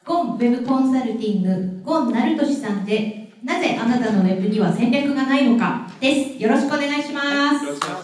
ゴンウェブコンサルティングゴン成俊さんで、なぜあなたのウェブには戦略がないのかです。よろしくお願いします。 よろしくお願いします。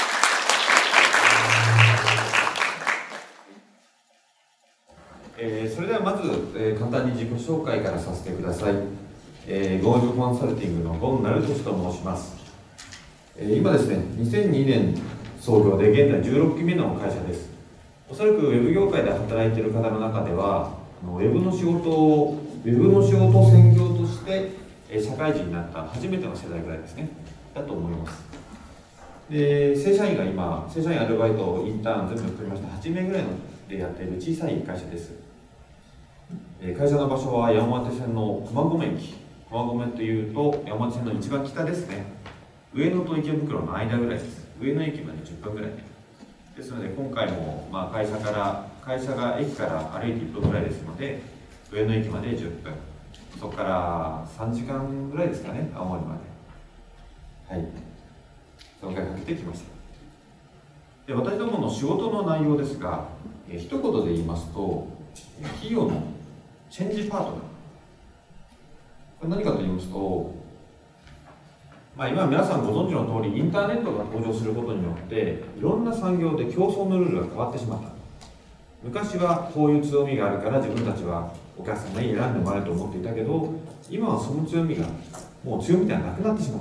それではまず、簡単に自己紹介からさせてください。ゴンウェブコンサルティングのゴン成俊と申します。今ですね、2002年創業で現在16期目の会社です。おそらくウェブ業界で働いている方の中では、ウェブの仕事を専業として社会人になった初めての世代ぐらいですね、だと思います。で、正社員アルバイト、インターン全部含めまして8名ぐらいでやっている小さい会社です。会社の場所は山手線の駒込駅。駒込というと山手線の一番北ですね。上野と池袋の間ぐらいです。上野駅まで10分ぐらいですので、今回も会社が駅から歩いて1分ぐらいですので、上野駅まで10分、そこから3時間ぐらいですかね、青森まで。はい、そのぐらいかけてきました。で、私どもの仕事の内容ですが、一言で言いますと、企業のチェンジパートナー。これ何かと言いますと、今皆さんご存知の通り、インターネットが登場することによっていろんな産業で競争のルールが変わってしまった。昔はこういう強みがあるから自分たちはお客様に選んでもらえると思っていたけど、今はその強みがもう強みではなくなってしまった。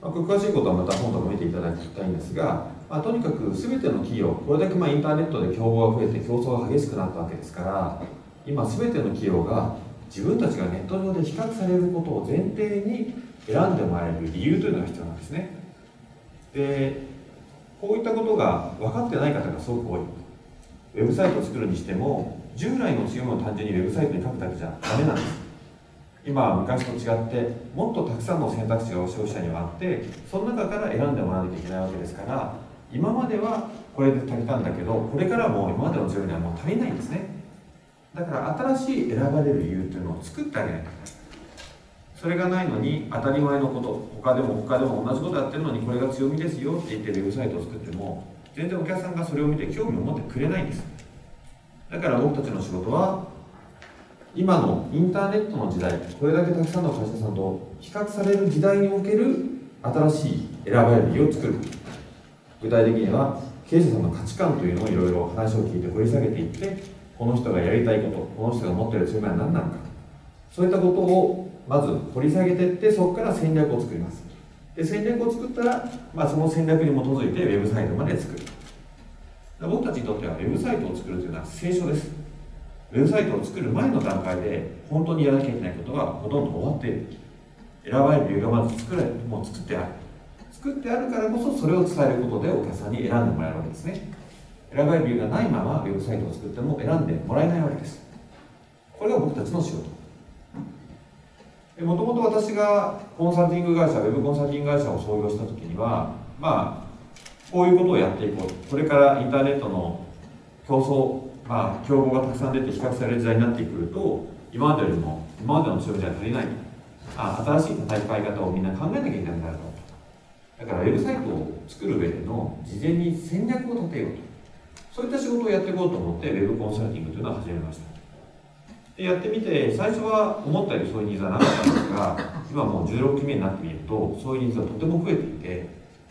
詳しいことはまた本とか見ていただきたいんですが、とにかく全ての企業、これだけインターネットで競合が増えて競争が激しくなったわけですから、今全ての企業が自分たちがネット上で比較されることを前提に選んでもらえる理由というのが必要なんですね。で、こういったことが分かってない方がすごく多い。ウェブサイトを作るにしても、従来の強みを単純にウェブサイトに書くだけじゃダメなんです。今は昔と違ってもっとたくさんの選択肢が消費者にはあって、その中から選んでもらわなきゃいけないわけですから、今まではこれで足りたんだけど、これからも今までの強みにはもう足りないんですね。だから新しい選ばれる理由というのを作ってあげないと。それがないのに当たり前のこと、他でも同じことやってるのにこれが強みですよって言ってウェブサイトを作っても、全然お客さんがそれを見て興味を持ってくれないんです。だから僕たちの仕事は、今のインターネットの時代、これだけたくさんの会社さんと比較される時代における新しい選ばれる理由を作る。具体的には経営者さんの価値観というのをいろいろ話を聞いて掘り下げていって、この人がやりたいこと、この人が持っている強みは何なのか、そういったことをまず掘り下げていって、そこから戦略を作ります。で、戦略を作ったら、その戦略に基づいてウェブサイトまで作る。僕たちにとってはウェブサイトを作るというのは聖書です。ウェブサイトを作る前の段階で本当にやらなきゃいけないことがほとんど終わっている。選ばれる理由がまず作ってあるからこそ、それを伝えることでお客さんに選んでもらえるわけですね。選ばれる理由がないままウェブサイトを作っても選んでもらえないわけです。これが僕たちの仕事。もともと私がコンサルティング会社、ウェブコンサルティング会社を創業した時には、こういうことをやっていこう。これからインターネットの競合がたくさん出て比較される時代になってくると、今までの強みじゃ足りない。新しい戦い方をみんな考えなきゃいけないんだろうと。だからウェブサイトを作る上での事前に戦略を立てようと。そういった仕事をやっていこうと思ってウェブコンサルティングというのを始めました。で、やってみて、最初は思ったよりそういうニーズはなかったんですが、今もう16期目になってみると、そういうニーズはとても増えていて、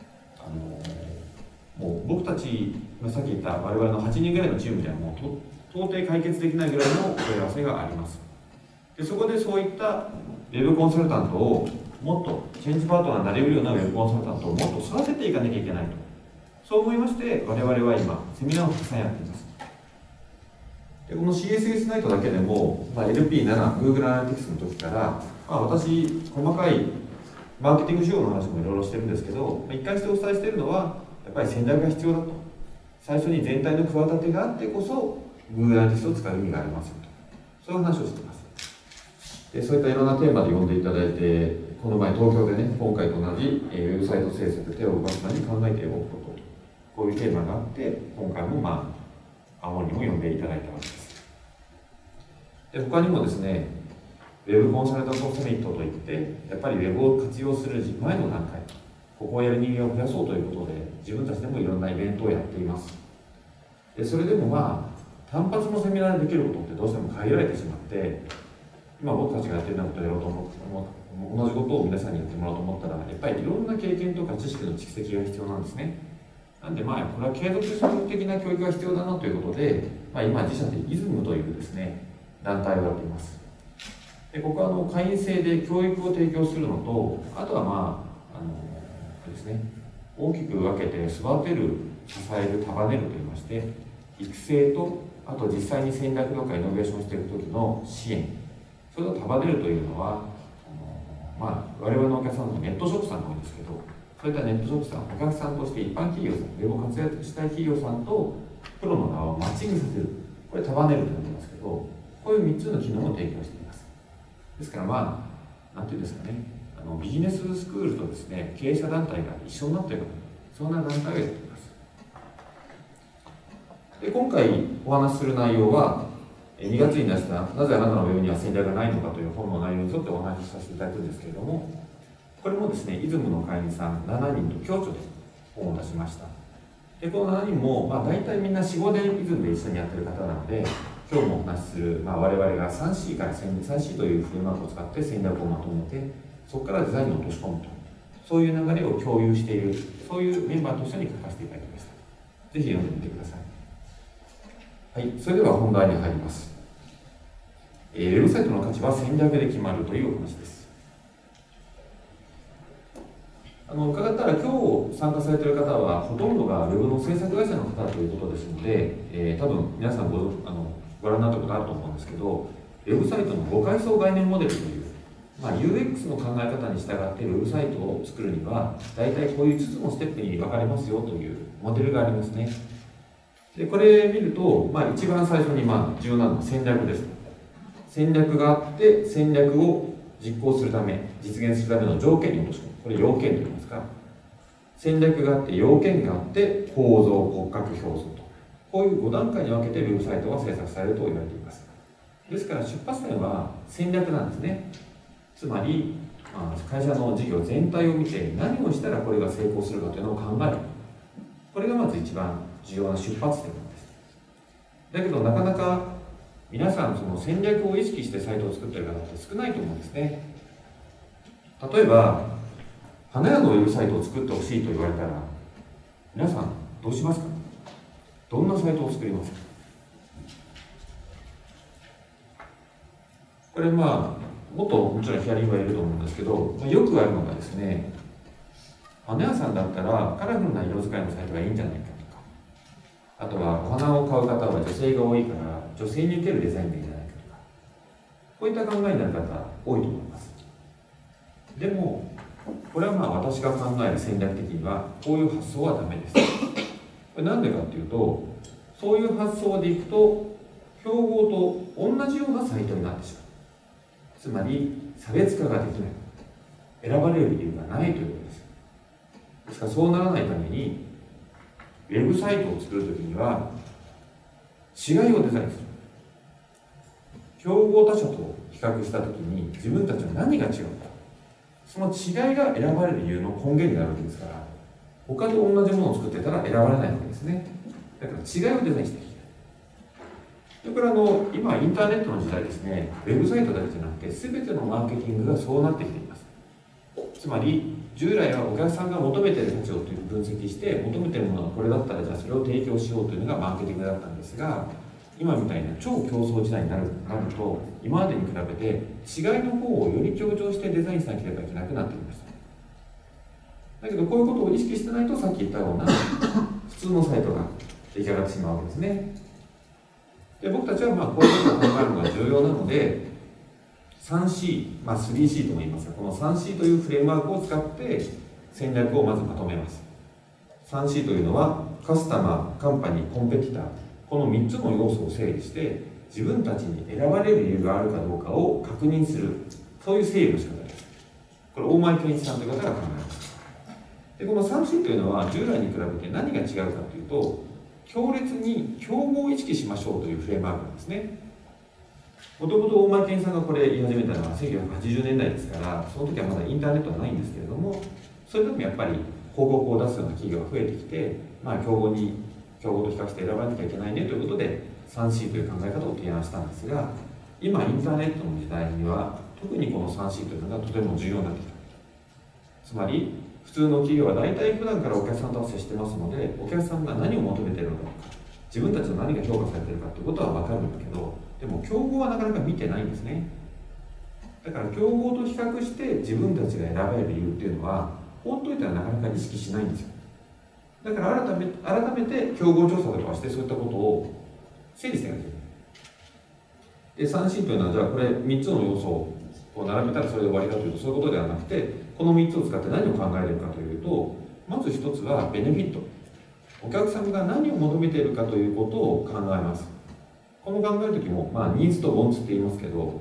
もう僕たち、さっき言った我々の8人ぐらいのチームではもう到底解決できないぐらいの問い合わせがあります。で、そこでそういったウェブコンサルタントをもっとチェンジパートナーになれるようなウェブコンサルタントをもっと育てていかなきゃいけないと、そう思いまして、我々は今セミナーをたくさんやっています。で、この CSS ナイトだけでも、LP7、Google Analytics の時から、私、細かいマーケティング手法の話もいろいろしてるんですけど、一貫してお伝えしているのは、やっぱり戦略が必要だと。最初に全体の企てがあってこそ、Google Analytics を使う意味がありますよと。そういう話をしています。で、そういったいろんなテーマで呼んでいただいて、この前東京でね、今回と同じウェブサイト制作、手を動かす前に考えておくこと、こういうテーマがあって、今回も青森にも呼んでいただいたわけです。で、他にもですね、ウェブコンサルタントサミットといって、やっぱりウェブを活用する前の段階、ここをやる人間を増やそうということで、自分たちでもいろんなイベントをやっています。で、それでも単発のセミナーでできることってどうしても限られてしまって、今僕たちがやってるようなことをやろうと同じことを皆さんにやってもらおうと思ったら、やっぱりいろんな経験とか知識の蓄積が必要なんですね。なんでこれは継続的な教育が必要だなということで、今自社でイズムというですね、団体をやっています。でここは会員制で教育を提供するのと、あとはですね、大きく分けて育てる、支える、束ねるといいまして、育成と、あと実際に戦略とかイノベーションしていく時の支援、それを束ねるというのは、我々のお客さんのネットショップさんが多いんですけど、そういったネットショップさん、お客さんとして一般企業さん、ウェブを活躍したい企業さんとプロの側をマッチングさせる、これ束ねると言いますけど、こういう3つの機能を提供しています。ですからなんていうんですかね、ビジネススクールとですね、経営者団体が一緒になっているような、そんな団体をやっています。で今回お話しする内容は、2月に出した「なぜあなたのウェブには戦略がないのか」という本の内容に沿ってお話しさせていただくんですけれども、これもですね、イズムの会員さん7人と共著で本を出しました。でこの7人も、大体みんな 4,5 年イズムで一緒にやってる方なので、今日もお話しする、我々が 3C から 3C というフレームワークを使って戦略をまとめて、そこからデザインに落とし込むと、そういう流れを共有している、そういうメンバーと一緒に書かせていただきました。ぜひ読んでみてください。はい、それでは本題に入ります。ウェブサイトの価値は戦略で決まるというお話です。伺ったら今日参加されている方はほとんどがウェブの制作会社の方ということですので、多分皆さんご覧になったことあると思うんですけど、ウェブサイトの5階層概念モデルという、UX の考え方に従ってウェブサイトを作るには大体こういう5つのステップに分かれますよというモデルがありますね。でこれ見ると、一番最初に重要なのは戦略です。戦略があって、戦略を実行するため、実現するための条件に落とし込む。これ要件と言いますか。戦略があって、要件があって、構造、骨格、表層と。こういう5段階に分けてウェブサイトが制作されると言われています。ですから出発点は戦略なんですね。つまり、会社の事業全体を見て何をしたらこれが成功するかというのを考える。これがまず一番重要な出発点なんです。だけどなかなか皆さんその戦略を意識してサイトを作っている方って少ないと思うんですね。例えば花屋のウェブサイトを作ってほしいと言われたら、皆さんどうしますか？どんなサイトを作りますか？これもっともちろんヒアリングはいると思うんですけど、よくあるのがですね、花屋さんだったらカラフルな色使いのサイトがいいんじゃないかとか、あとはお花を買う方は女性が多いから女性に受けるデザインがいいんじゃないかとか、こういった考えになる方多いと思います。でもこれは私が考える戦略的にはこういう発想はダメです。これなんでかっていうと、そういう発想でいくと競合と同じようなサイトになってしまう。つまり差別化ができない、選ばれる理由がないということです。ですからそうならないためにウェブサイトを作るときには違いをデザインする。競合他社と比較したときに自分たちは何が違うか、その違いが選ばれる理由の根源になるわけですから、他と同じものを作ってたら選ばれないわけですね。だから違いをデザインしていきたい。これ今インターネットの時代ですね、ウェブサイトだけじゃなくて全てのマーケティングがそうなってきています。つまり従来はお客さんが求めている価値を分析して、求めているものがこれだったらじゃあそれを提供しようというのがマーケティングだったんですが、今みたいな超競争時代になると、今までに比べて違いの方をより強調してデザインしなければいけなくなってきました。だけどこういうことを意識してないと、さっき言ったような普通のサイトが出来上がってしまうわけですね。で僕たちはこういうことを考えるのが重要なので、3C、3C とも言いますが、この 3C というフレームワークを使って戦略をまずまとめます。3C というのはカスタマー、カンパニー、コンペティター、この3つの要素を整理して自分たちに選ばれる理由があるかどうかを確認する、そういう整理の仕方です。これ大前健一さんという方が考えます。でこの 3C というのは従来に比べて何が違うかというと、強烈に競合を意識しましょうというフレームワークなんですね。もともと大前健さんがこれ言い始めたのは1980年代ですから、その時はまだインターネットはないんですけれども、それでもやっぱり広告を出すような企業が増えてきて、競合と比較して選ばなきゃいけないねということで 3C という考え方を提案したんですが、今インターネットの時代には特にこの 3C というのがとても重要になってきた。つまり普通の企業は大体普段からお客さんとは接してますので、お客さんが何を求めているのか、自分たちの何が評価されているかということは分かるんだけど、でも競合はなかなか見てないんですね。だから競合と比較して自分たちが選べる理由っていうのは放っておいたらなかなか意識しないんですよ。だから改めて競合調査とかして、そういったことを整理していかなきゃいけない。で 3C というのは、じゃあこれ3つの要素を並べたらそれで終わりかというと、そういうことではなくて、この3つを使って何を考えるかというと、まず1つはベネフィット。お客様が何を求めているかということを考えます。この考えるときも、ニーズとウォンツって言いますけど、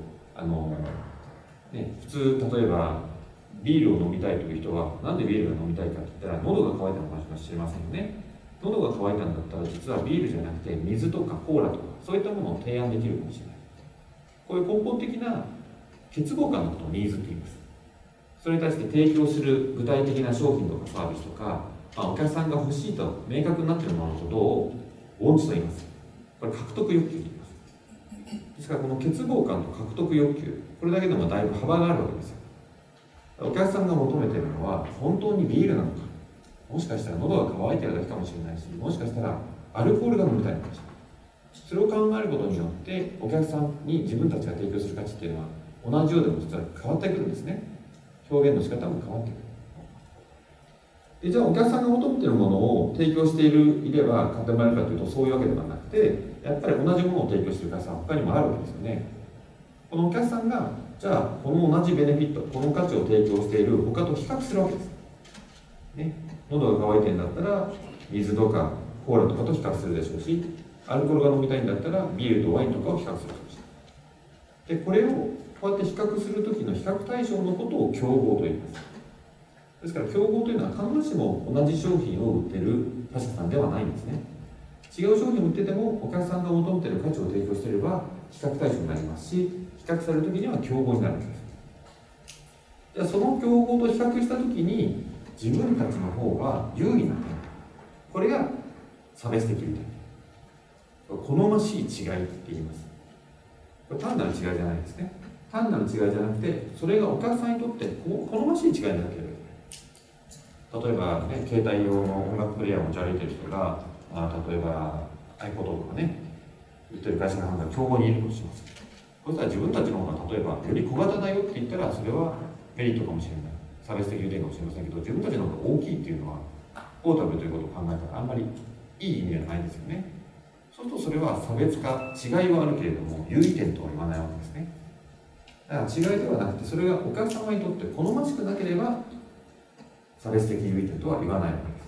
普通例えばビールを飲みたいという人は、なんでビールが飲みたいかって言ったら、喉が渇いたのかもしれませんよね。喉が渇いたんだったら、実はビールじゃなくて水とかコーラとか、そういったものを提案できるかもしれない。こういう根本的な欠乏感のことをニーズって言います。それに対して提供する具体的な商品とかサービスとか、お客さんが欲しいと明確になっているもののことをウォンツと言います。これ獲得欲求と言います。ですからこの欠乏感と獲得欲求、これだけでもだいぶ幅があるわけですよ。お客さんが求めているのは本当にビールなのか、もしかしたら喉が渇いているだけかもしれないし、もしかしたらアルコールが飲みたいのかもしれない。それを考えることによってお客さんに自分たちが提供する価値っていうのは同じようでも実は変わってくるんですね。表現の仕方も変わってくる。でじゃあお客さんが求めているものを提供していれば買ってもらえるかというと、そういうわけではなくて、やっぱり同じものを提供している会社は他にもあるわけですよね。このお客さんがじゃあこの同じベネフィット、この価値を提供している他と比較するわけです、喉が渇いてるんだったら水とかコーラとかと比較するでしょうし、アルコールが飲みたいんだったらビールとワインとかを比較するかもしれない。でこれをこうやって比較するときの比較対象のことを競合と言います。ですから競合というのは必ずしも同じ商品を売っている他社さんではないんですね。違う商品を売っててもお客さんが求めている価値を提供していれば比較対象になりますし、比較されるときには競合になるわけです。じゃあその競合と比較したときに自分たちの方が優位な点、これが差別的利点、好ましい違いって言います。これ単なる違いじゃないですね。単なる違いじゃなくて、それがお客さんにとって好ましい違いになければいけない。例えば、携帯用の音楽プレイヤーを持ち歩いている人が、例えば iPod とか売ってる会社の判断が競合にいるとします。そしたら自分たちの方が例えばより小型だよって言ったら、それはメリットかもしれない、差別的利点かもしれませんけど、自分たちの方が大きいっていうのはポータブルということを考えたらあんまりいい意味ではないですよね。そうするとそれは差別化、違いはあるけれども優位点とは言わないわけですね。だから違いではなくて、それがお客様にとって好ましくなければ差別的優位点とは言わないわけです。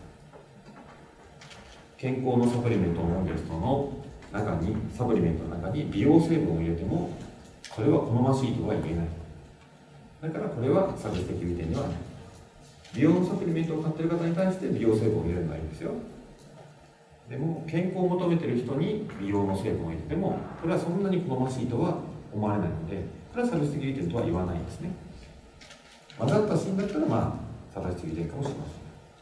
健康のサプリメントを飲んでいる人の中に、サプリメントの中に美容成分を入れてもこれは好ましいとは言えない。だからこれは差別的優位点ではない。美容のサプリメントを買っている方に対して美容成分を入れるのはいいんですよ。でも健康を求めている人に美容の成分を入れてもこれはそんなに好ましいとは思われないので、これは差別的優位点とは言わないんですね。混ざったシーンだったら差別的優位点かもしれま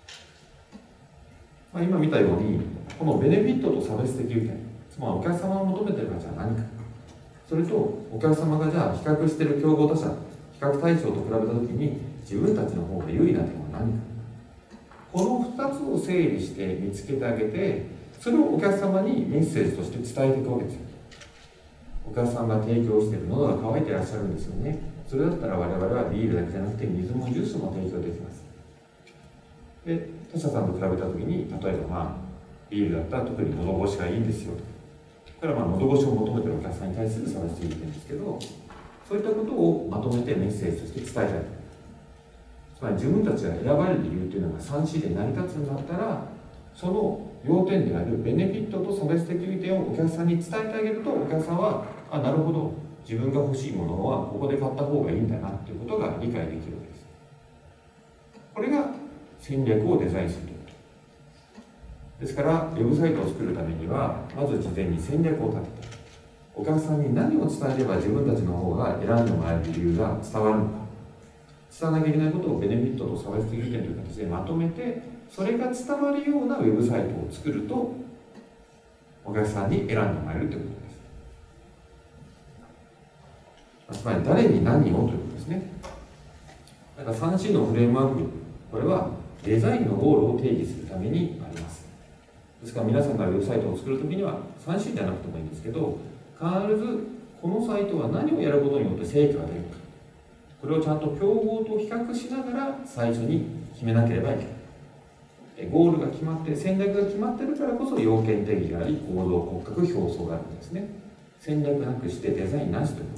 せん。今見たようにこのベネフィットと差別的優位点、つまりお客様が求めている価値は何か、それとお客様がじゃあ比較している競合他社、比較対象と比べたときに自分たちの方が優位な点は何か、この2つを整理して見つけてあげて、それをお客様にメッセージとして伝えていくわけですよ。お客さんが提供している喉が渇いていらっしゃるんですよね。それだったら我々はビールだけじゃなくて水もジュースも提供できます。で他社さんと比べたときに、例えばビールだったら特に喉越しがいいんですよ。これは喉越しを求めているお客さんに対する差別的点ですけど、そういったことをまとめてメッセージとして伝えたい。つまり自分たちが選ばれる理由というのが 3C で成り立つんだったら、その要点であるベネフィットと差別的利点をお客さんに伝えてあげると、お客さんはなるほど、自分が欲しいものはここで買った方がいいんだなということが理解できるわけです。これが戦略をデザインするということですから、ウェブサイトを作るためにはまず事前に戦略を立てて、お客さんに何を伝えれば自分たちの方が選んでもらえる理由が伝わるのか、伝わらなきゃいけないことをベネフィットと差別的利点という形でまとめて、それが伝わるようなウェブサイトを作るとお客さんに選んでもらえるということです。つまり誰に何をということですね。だから 3C のフレームワーク、これはデザインのゴールを定義するためにあります。ですから皆さんがウェブサイトを作るときには 3C じゃなくてもいいんですけど、必ずこのサイトは何をやることによって成果が出るか、これをちゃんと競合と比較しながら最初に決めなければいけない。ゴールが決まって、戦略が決まってるからこそ要件定義があり、行動骨格表層があるんですね。戦略なくしてデザインなしということです。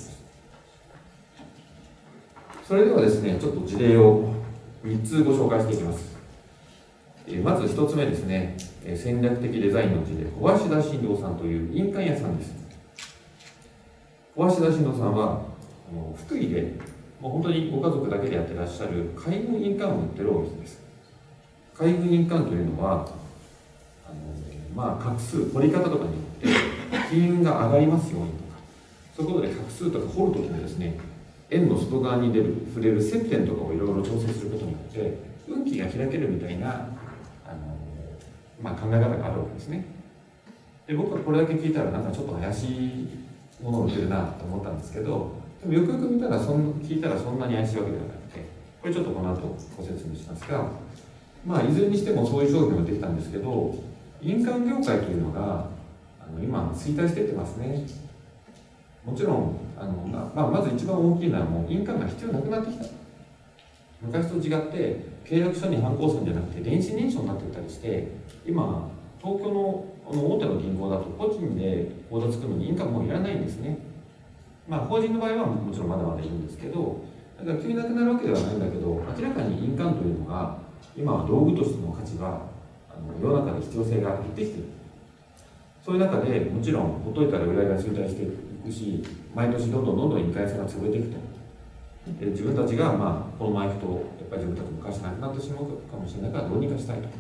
それではですね、ちょっと事例を3つご紹介していきます。まず1つ目ですね、戦略的デザインの事例、小橋田新郎さんという印鑑屋さんです。小橋田新郎さんは福井でもう本当にご家族だけでやってらっしゃる海軍印鑑を売ってるお店です。海軍印鑑というのは画数、彫り方とかによって金運が上がりますようにとか、そういうことで画数とか彫るときにですね、円の外側に触れる接点とかをいろいろ調整することによって運気が開けるみたいな考え方があるわけですね。で、僕はこれだけ聞いたらなんかちょっと怪しいものを売ってるなと思ったんですけど、でもよくよく見たら聞いたらそんなに怪しいわけではなくて、これちょっとこの後ご説明しますが、いずれにしてもそういう商品を売ってきたんですけど、印鑑業界というのが今衰退していってますね。もちろんまず一番大きいのはもう印鑑が必要なくなってきた。昔と違って契約書にハンコ押すんじゃなくて電子認証になっていたりして、今東京の大手の銀行だと個人で口座作るのに印鑑もういらないんですね。法人の場合はもちろんまだまだいるんですけど、だから急になくなるわけではないんだけど、明らかに印鑑というのが今は道具としての価値が世の中で必要性が減ってきている。そういう中でもちろんほっといたら売り上げが衰退していくし、毎年どんどん印鑑屋さんが潰れていくと。自分たちがこのままいくとやっぱり自分たちも会社なくなってしまうかもしれないからどうにかしたいと。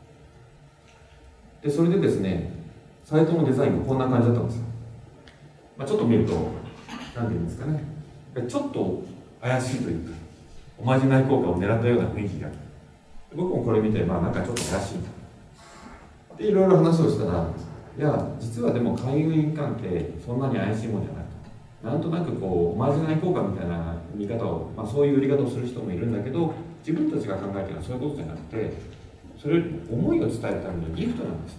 でそれでですね、サイトのデザインがこんな感じだったんですよ。ちょっと見ると何て言うんですかね、ちょっと怪しいというかおまじない効果を狙ったような雰囲気がある。僕もこれ見てなんかちょっと怪しいでいろいろ話をしたら、いや実はでも海運印鑑ってそんなに怪しいもんじゃないと、なんとなくおまじない効果みたいな見方を、そういう売り方をする人もいるんだけど、自分たちが考えてるのはそういうことじゃなくて、それよりも思いを伝えるためのギフトなんです。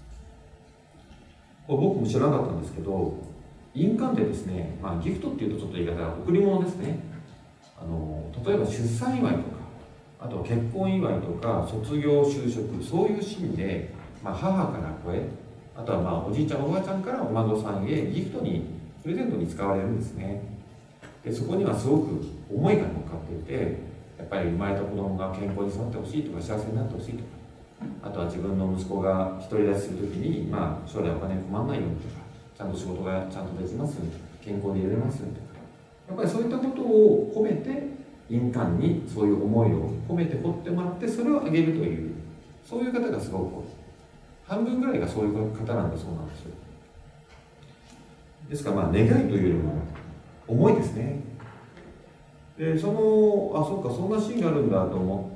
これ僕も知らなかったんですけど、印鑑ってですね、ギフトっていうとちょっと言い方は贈り物ですね。例えば出産祝いとか、あと結婚祝いとか卒業就職、そういうシーンで、母から子へ、あとはおじいちゃんおばあちゃんからお孫さんへギフトにプレゼントに使われるんですね。でそこにはすごく思いが乗っかっていて、やっぱり生まれた子供が健康に育ってほしいとか幸せになってほしいとか、あとは自分の息子が独り立ちするときに、将来お金に困らないようにとか、ちゃんと仕事がちゃんとできますように、健康でいられますようにとか、やっぱりそういったことを込めて印鑑にそういう思いを込めて彫ってもらって、それをあげるという、そういう方がすごく多い。半分ぐらいがそういう方なんだそうなんですよ。ですから願いというよりも思いですね。でそっかそんなシーンがあるんだと思って、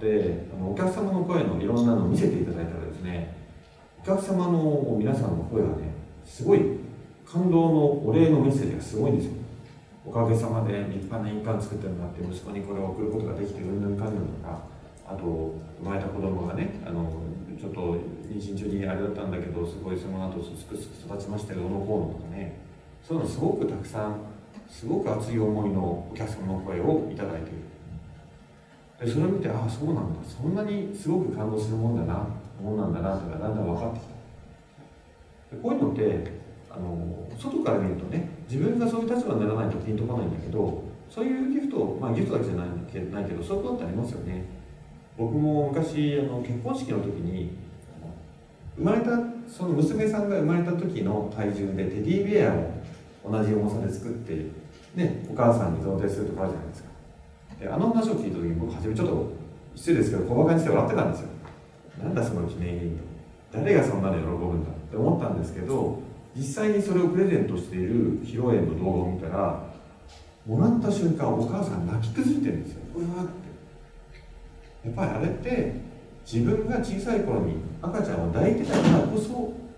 お客様の声のいろんなのを見せていただいたらですね、お客様の皆さんの声がね、すごい感動のお礼のメッセージがすごいんですよ。おかげさまで立派な印鑑作ってもらって、息子にこれを送ることができてうんぬんかんぬんとか、あと生まれた子供がね、ちょっと妊娠中にあれだったんだけど、すごいその後すくすく育ちましたよ、どのこうのとかね、そういうのすごくたくさん、すごく熱い思いのお客様の声をいただいている。でそれを見て、そうなんだ、そんなにすごく感動するもんだな、もんなんだなとかだんだん分かってきた。でこういうのって外から見るとね、自分がそういう立場にならないとピンとこないんだけど、そういうギフト、ギフトだけじゃないけど、そういうことってありますよね。僕も昔結婚式の時にその娘さんが生まれた時の体重でテディベアを同じ重さで作ってね、お母さんに贈呈するとかあるじゃないですか。で話を聞いた時に、僕初めちょっと失礼ですけど小馬鹿にして笑ってたんですよ。なんだその記念品と、誰がそんなの喜ぶんだって思ったんですけど、実際にそれをプレゼントしている披露宴の動画を見たら、もらった瞬間お母さん泣き崩れてるんですよ。これはってやっぱりあれって自分が小さい頃に赤ちゃんを抱いてたからこそ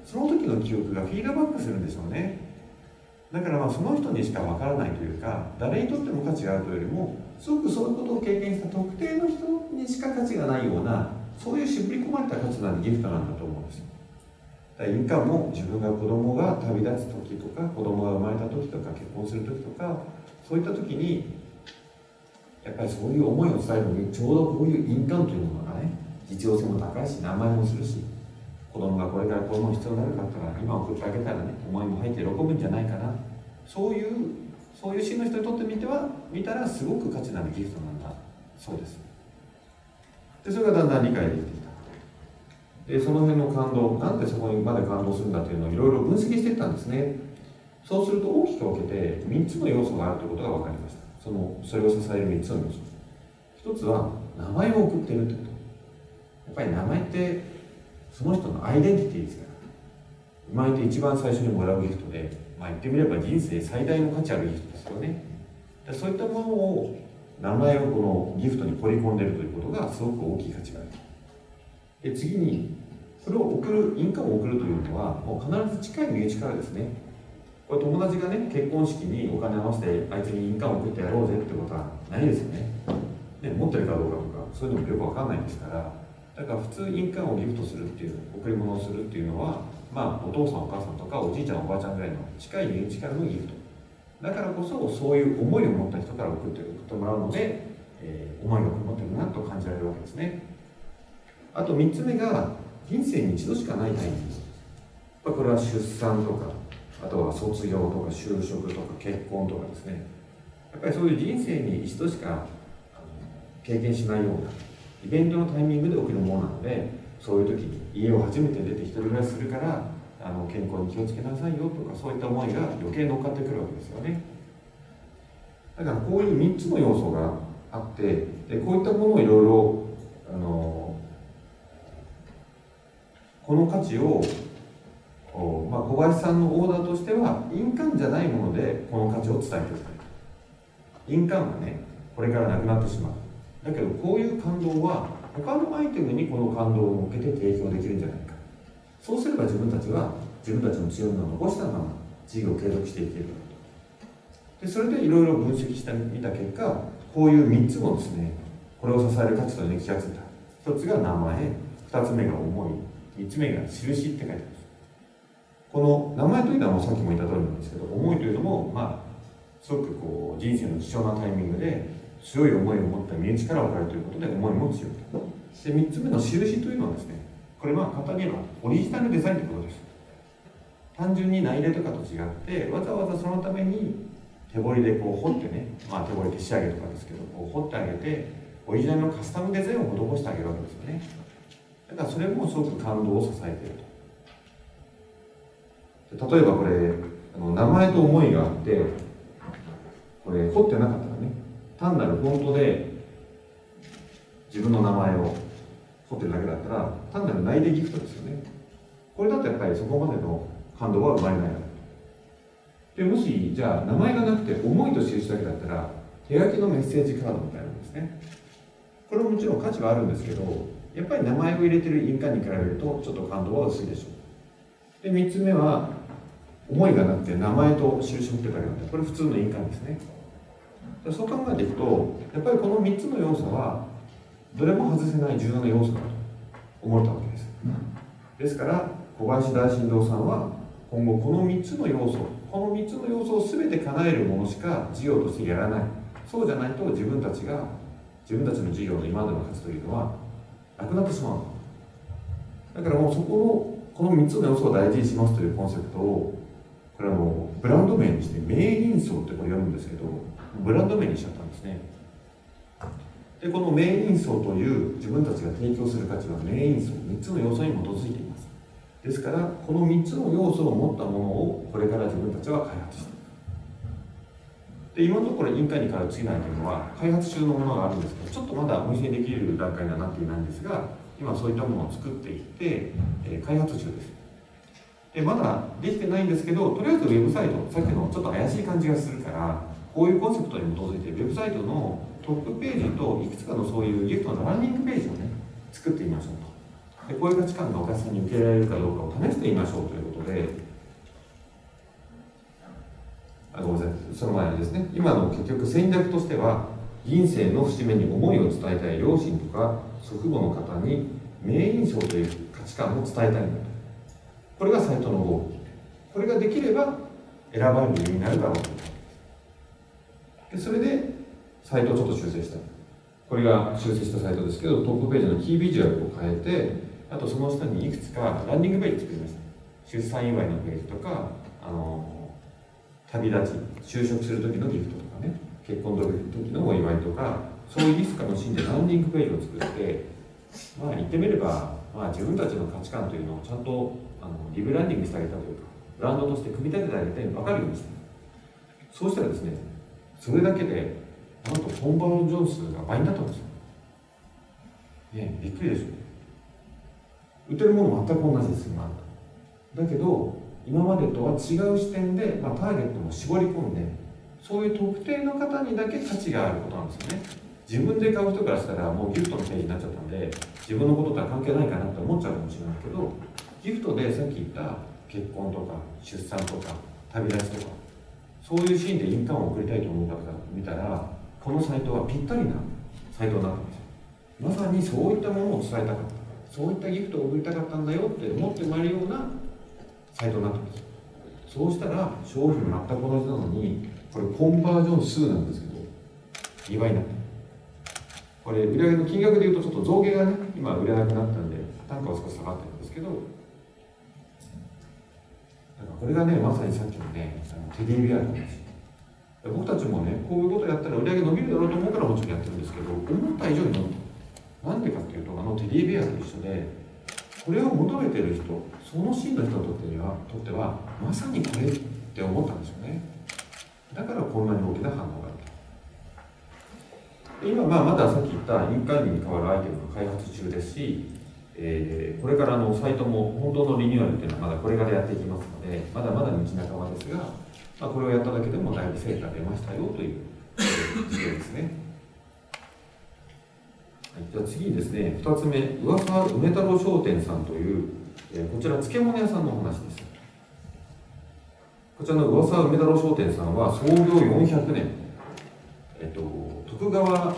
その時の記憶がフィードバックするんでしょうね。だからその人にしかわからないというか、誰にとっても価値があるというよりも、すごくそういうことを経験した特定の人にしか価値がないような、そういう絞り込まれた価値のあるギフトなんだと思うんですよ。だから印鑑も自分が子供が旅立つ時とか、子供が生まれた時とか、結婚する時とか、そういった時にやっぱりそういう思いを伝えるのに、ちょうどこういう印鑑というものがね、実用性も高いし、名前もするし、子供がこれからこういうもの必要になるかったら、今送ってあげたらね、思いも入って喜ぶんじゃないかな。そういう真の人にとって見たらすごく価値のあるギフトなんだそうです。でそれがだんだん理解できてきた。でその辺の感動、なんでそこにまで感動するんだというのをいろいろ分析していったんですね。そうすると大きく分けて3つの要素があるということが分かりました。それを支える3つの要素。1つは名前を送っているということ。やっぱり名前ってその人のアイデンティティですから、生まれて一番最初にもらうギフトで、言ってみれば人生最大の価値あるギフトですよね。そういったものを、名前をこのギフトに取り込んでいるということがすごく大きい価値がある。で次に、それを送る、印鑑を送るというのはもう必ず近い身内からですね。これ友達がね、結婚式にお金を合わせてあいつに印鑑を送ってやろうぜってことはないですよね。持ってるかどうかとか、そういうのもよくわかんないですから、だから普通印鑑をギフトするっていう、贈り物をするっていうのは、お父さんお母さんとかおじいちゃんおばあちゃんぐらいの近い身内からのギフトだからこそ、そういう思いを持った人から送ってもらうので、思いがこもってるなと感じられるわけですね。あと3つ目が、人生に一度しかないタイミングです。これは出産とか、あとは卒業とか就職とか結婚とかですね。やっぱりそういう人生に一度しか経験しないようなイベントのタイミングで起きるものなので、そういう時に家を初めて出て一人暮らしするから健康に気をつけなさいよとか、そういった思いが余計乗っかってくるわけですよね。だからこういう3つの要素があって、でこういったものをいろいろこの価値を小林さんのオーダーとしては、印鑑じゃないものでこの価値を伝えてください。印鑑がね、これからなくなってしまう。だけどこういう感動は他のアイテムにこの感動を向けて提供できるんじゃないか。そうすれば自分たちは自分たちの強みを残したまま事業を継続していけると。でそれでいろいろ分析してみた結果、こういう3つのですね、これを支える価値というのに気がついた。1つが名前、2つ目が思い、3つ目が印って書いてあるんです。この名前というのはもうさっきも言った通りなんですけど、思いというのもすごく人生の貴重なタイミングで強い思いを持った身内から分かるということで、思いも強いと。で3つ目の印というのはですね、これ簡単に言えばオリジナルデザインということです。単純に内入れとかと違って、わざわざそのために手彫りで掘ってね、手彫り手仕上げとかですけど、彫ってあげてオリジナルのカスタムデザインを施してあげるわけですよね。だからそれもすごく感動を支えていると。例えばこれ名前と思いがあって、これ彫ってなかったらね、単なるフォントで自分の名前を彫ってるだけだったら、単なる内定ギフトですよね。これだとやっぱりそこまでの感動は生まれない。でもしじゃあ名前がなくて思いと印だけだったら、手書きのメッセージカードみたいなんですね。これももちろん価値はあるんですけど、やっぱり名前を入れてる印鑑に比べるとちょっと感動は薄いでしょう。で3つ目は思いがなくて名前と印を振ってるだけなんで、これ普通の印鑑ですね。そう考えていくと、やっぱりこの3つの要素はどれも外せない重要な要素だと思ったわけです。ですから小林大震動さんは今後この3つの要素を全て叶えるものしか事業としてやらない。そうじゃないと自分たちの事業の今までの価値というのはなくなってしまう。だからもうこの3つの要素を大事にしますというコンセプトを、これブランド名にして名人相ってこれ読むんですけど、ブランド名にしちゃったんですね。でこの名人相という自分たちが提供する価値は名人相、3つの要素に基づいています。ですからこの3つの要素を持ったものをこれから自分たちは開発していく。で今のところ印鑑にから次ないというのは開発中のものがあるんですけど、ちょっとまだお見せできる段階にはなっていないんですが、今そういったものを作っていって、開発中です。でまだできてないんですけど、とりあえずウェブサイト、さっきのちょっと怪しい感じがするから、こういうコンセプトに基づいてウェブサイトのトップページといくつかのそういうギフトのランニングページをね作ってみましょうと。 でこういう価値観がお客さんに受け入れられるかどうかを試してみましょうということで、ごめんなさい、その前にですね、今の結局戦略としては、人生の節目に思いを伝えたい両親とか祖父母の方に名印象という価値観を伝えたいんだと。これがサイトのゴール。これができれば選ばれるようになるだろうと。でそれでサイトをちょっと修正した。これが修正したサイトですけど、トップページのキービジュアルを変えて、あとその下にいくつかランディングページ作りました。出産祝いのページとか、旅立ち、就職する時のギフトとかね、結婚の時のお祝いとか、そういうリスクのシーンでランディングページを作って、言ってみれば、自分たちの価値観というのをちゃんとリブランディングしてあげたというか、ブランドとして組み立ててあげて分かるようにした。そうしたらですね、それだけでなんとコンバージョン数が倍になったんですよ。ね、びっくりでしょ。売ってるもの全く同じですよ。だけど今までとは違う視点で、ターゲットも絞り込んで、そういう特定の方にだけ価値があることなんですよね。自分で買う人からしたらもうギフトのページになっちゃったんで、自分のこととは関係ないかなって思っちゃうかもしれないけど、ギフトでさっき言った結婚とか出産とか旅立ちとか、そういうシーンで印鑑を送りたいと思う方が見たら、このサイトはぴったりなサイトになったんですよ。まさにそういったものを伝えたかった、そういったギフトを送りたかったんだよって思ってもらえるようなサイトになったんです。そうしたら商品全く同じなのに、これコンバージョン数なんですけど2倍になった。これ売上の金額でいうとちょっと増減がね、今売れなくなったんで単価は少し下がってるんですけど、だからこれがね、まさにさっきのね、テディベアなんですよ。僕たちもね、こういうことやったら売り上げ伸びるだろうと思うからもちろんやってるんですけど、思った以上に伸びた。なんでかっていうと、テディベアと一緒で、これを求めてる人、そのシーンの人にとってはまさにこれって思ったんですよね。だからこんなに大きな反応があった。今、まださっき言った印鑑に代わるアイテムが開発中ですし、これからサイトも本当のリニューアルっていうのはまだこれからやっていきますので、まだまだ道半ばですが、これをやっただけでもだいぶ成果出ましたよという事例ですね。はい、じゃあ次にですね、2つ目、噂梅太郎商店さんという、こちら漬物屋さんのお話です。こちらの噂梅太郎商店さんは創業400年、徳川、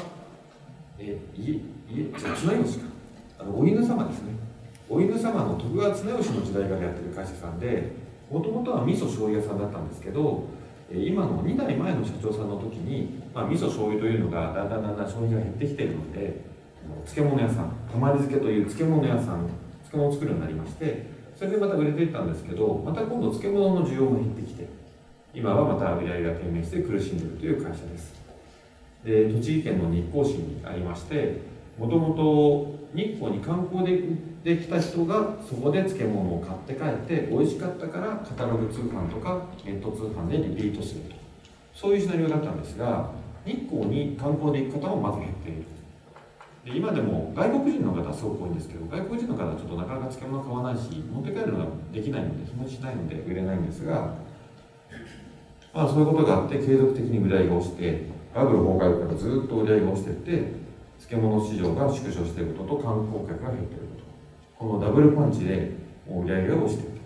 綱吉か、お犬様ですね。お犬様の徳川綱吉の時代からやってる会社さんで、もともとは味噌醤油屋さんだったんですけど、今の2代前の社長さんの時に、味噌醤油というのがだんだん消費が減ってきているので、漬物屋さん、たまり漬けという漬物屋さん、漬物を作るようになりまして、それでまた売れていったんですけど、また今度漬物の需要も減ってきて、今はまた売り上げが低迷して苦しんでいるという会社です。で、栃木県の日光市にありまして、もともと日光に観光で来た人がそこで漬物を買って帰って美味しかったからカタログ通販とかネット通販でリピートすると、そういうシナリオだったんですが、日光に観光で行く方もまず減っている。で、今でも外国人の方はすごく多いんですけど、外国人の方はちょっとなかなか漬物買わないし、持って帰るのができないので日持ちしないので売れないんですが、そういうことがあって継続的に売り上げが落ちて、バブル崩壊からずっと売り上げが落ちていって、漬物市場が縮小していることと観光客が減っていること、このダブルパンチで売り上げが落ちている。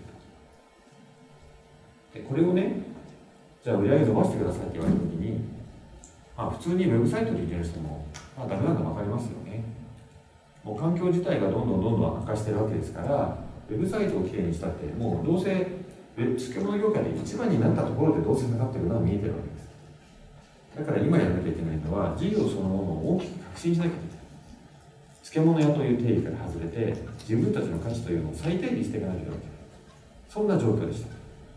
でこれをね、じゃあ売り上げ伸ばしてくださいって言われたときに、普通にウェブサイトでいける人も、ダメなの分かりますよね。もう環境自体がどんどん悪化してるわけですから、ウェブサイトをきれいにしたって、もうどうせ漬物業界で一番になったところでどうせ下がってるのは見えてるわけです。だから今やらなきゃいけないのは、事業そのものを大きく革新しなきゃいけない。漬物屋という定義から外れて、自分たちの価値というのを再定義していかなきゃいけない。そんな状況でした。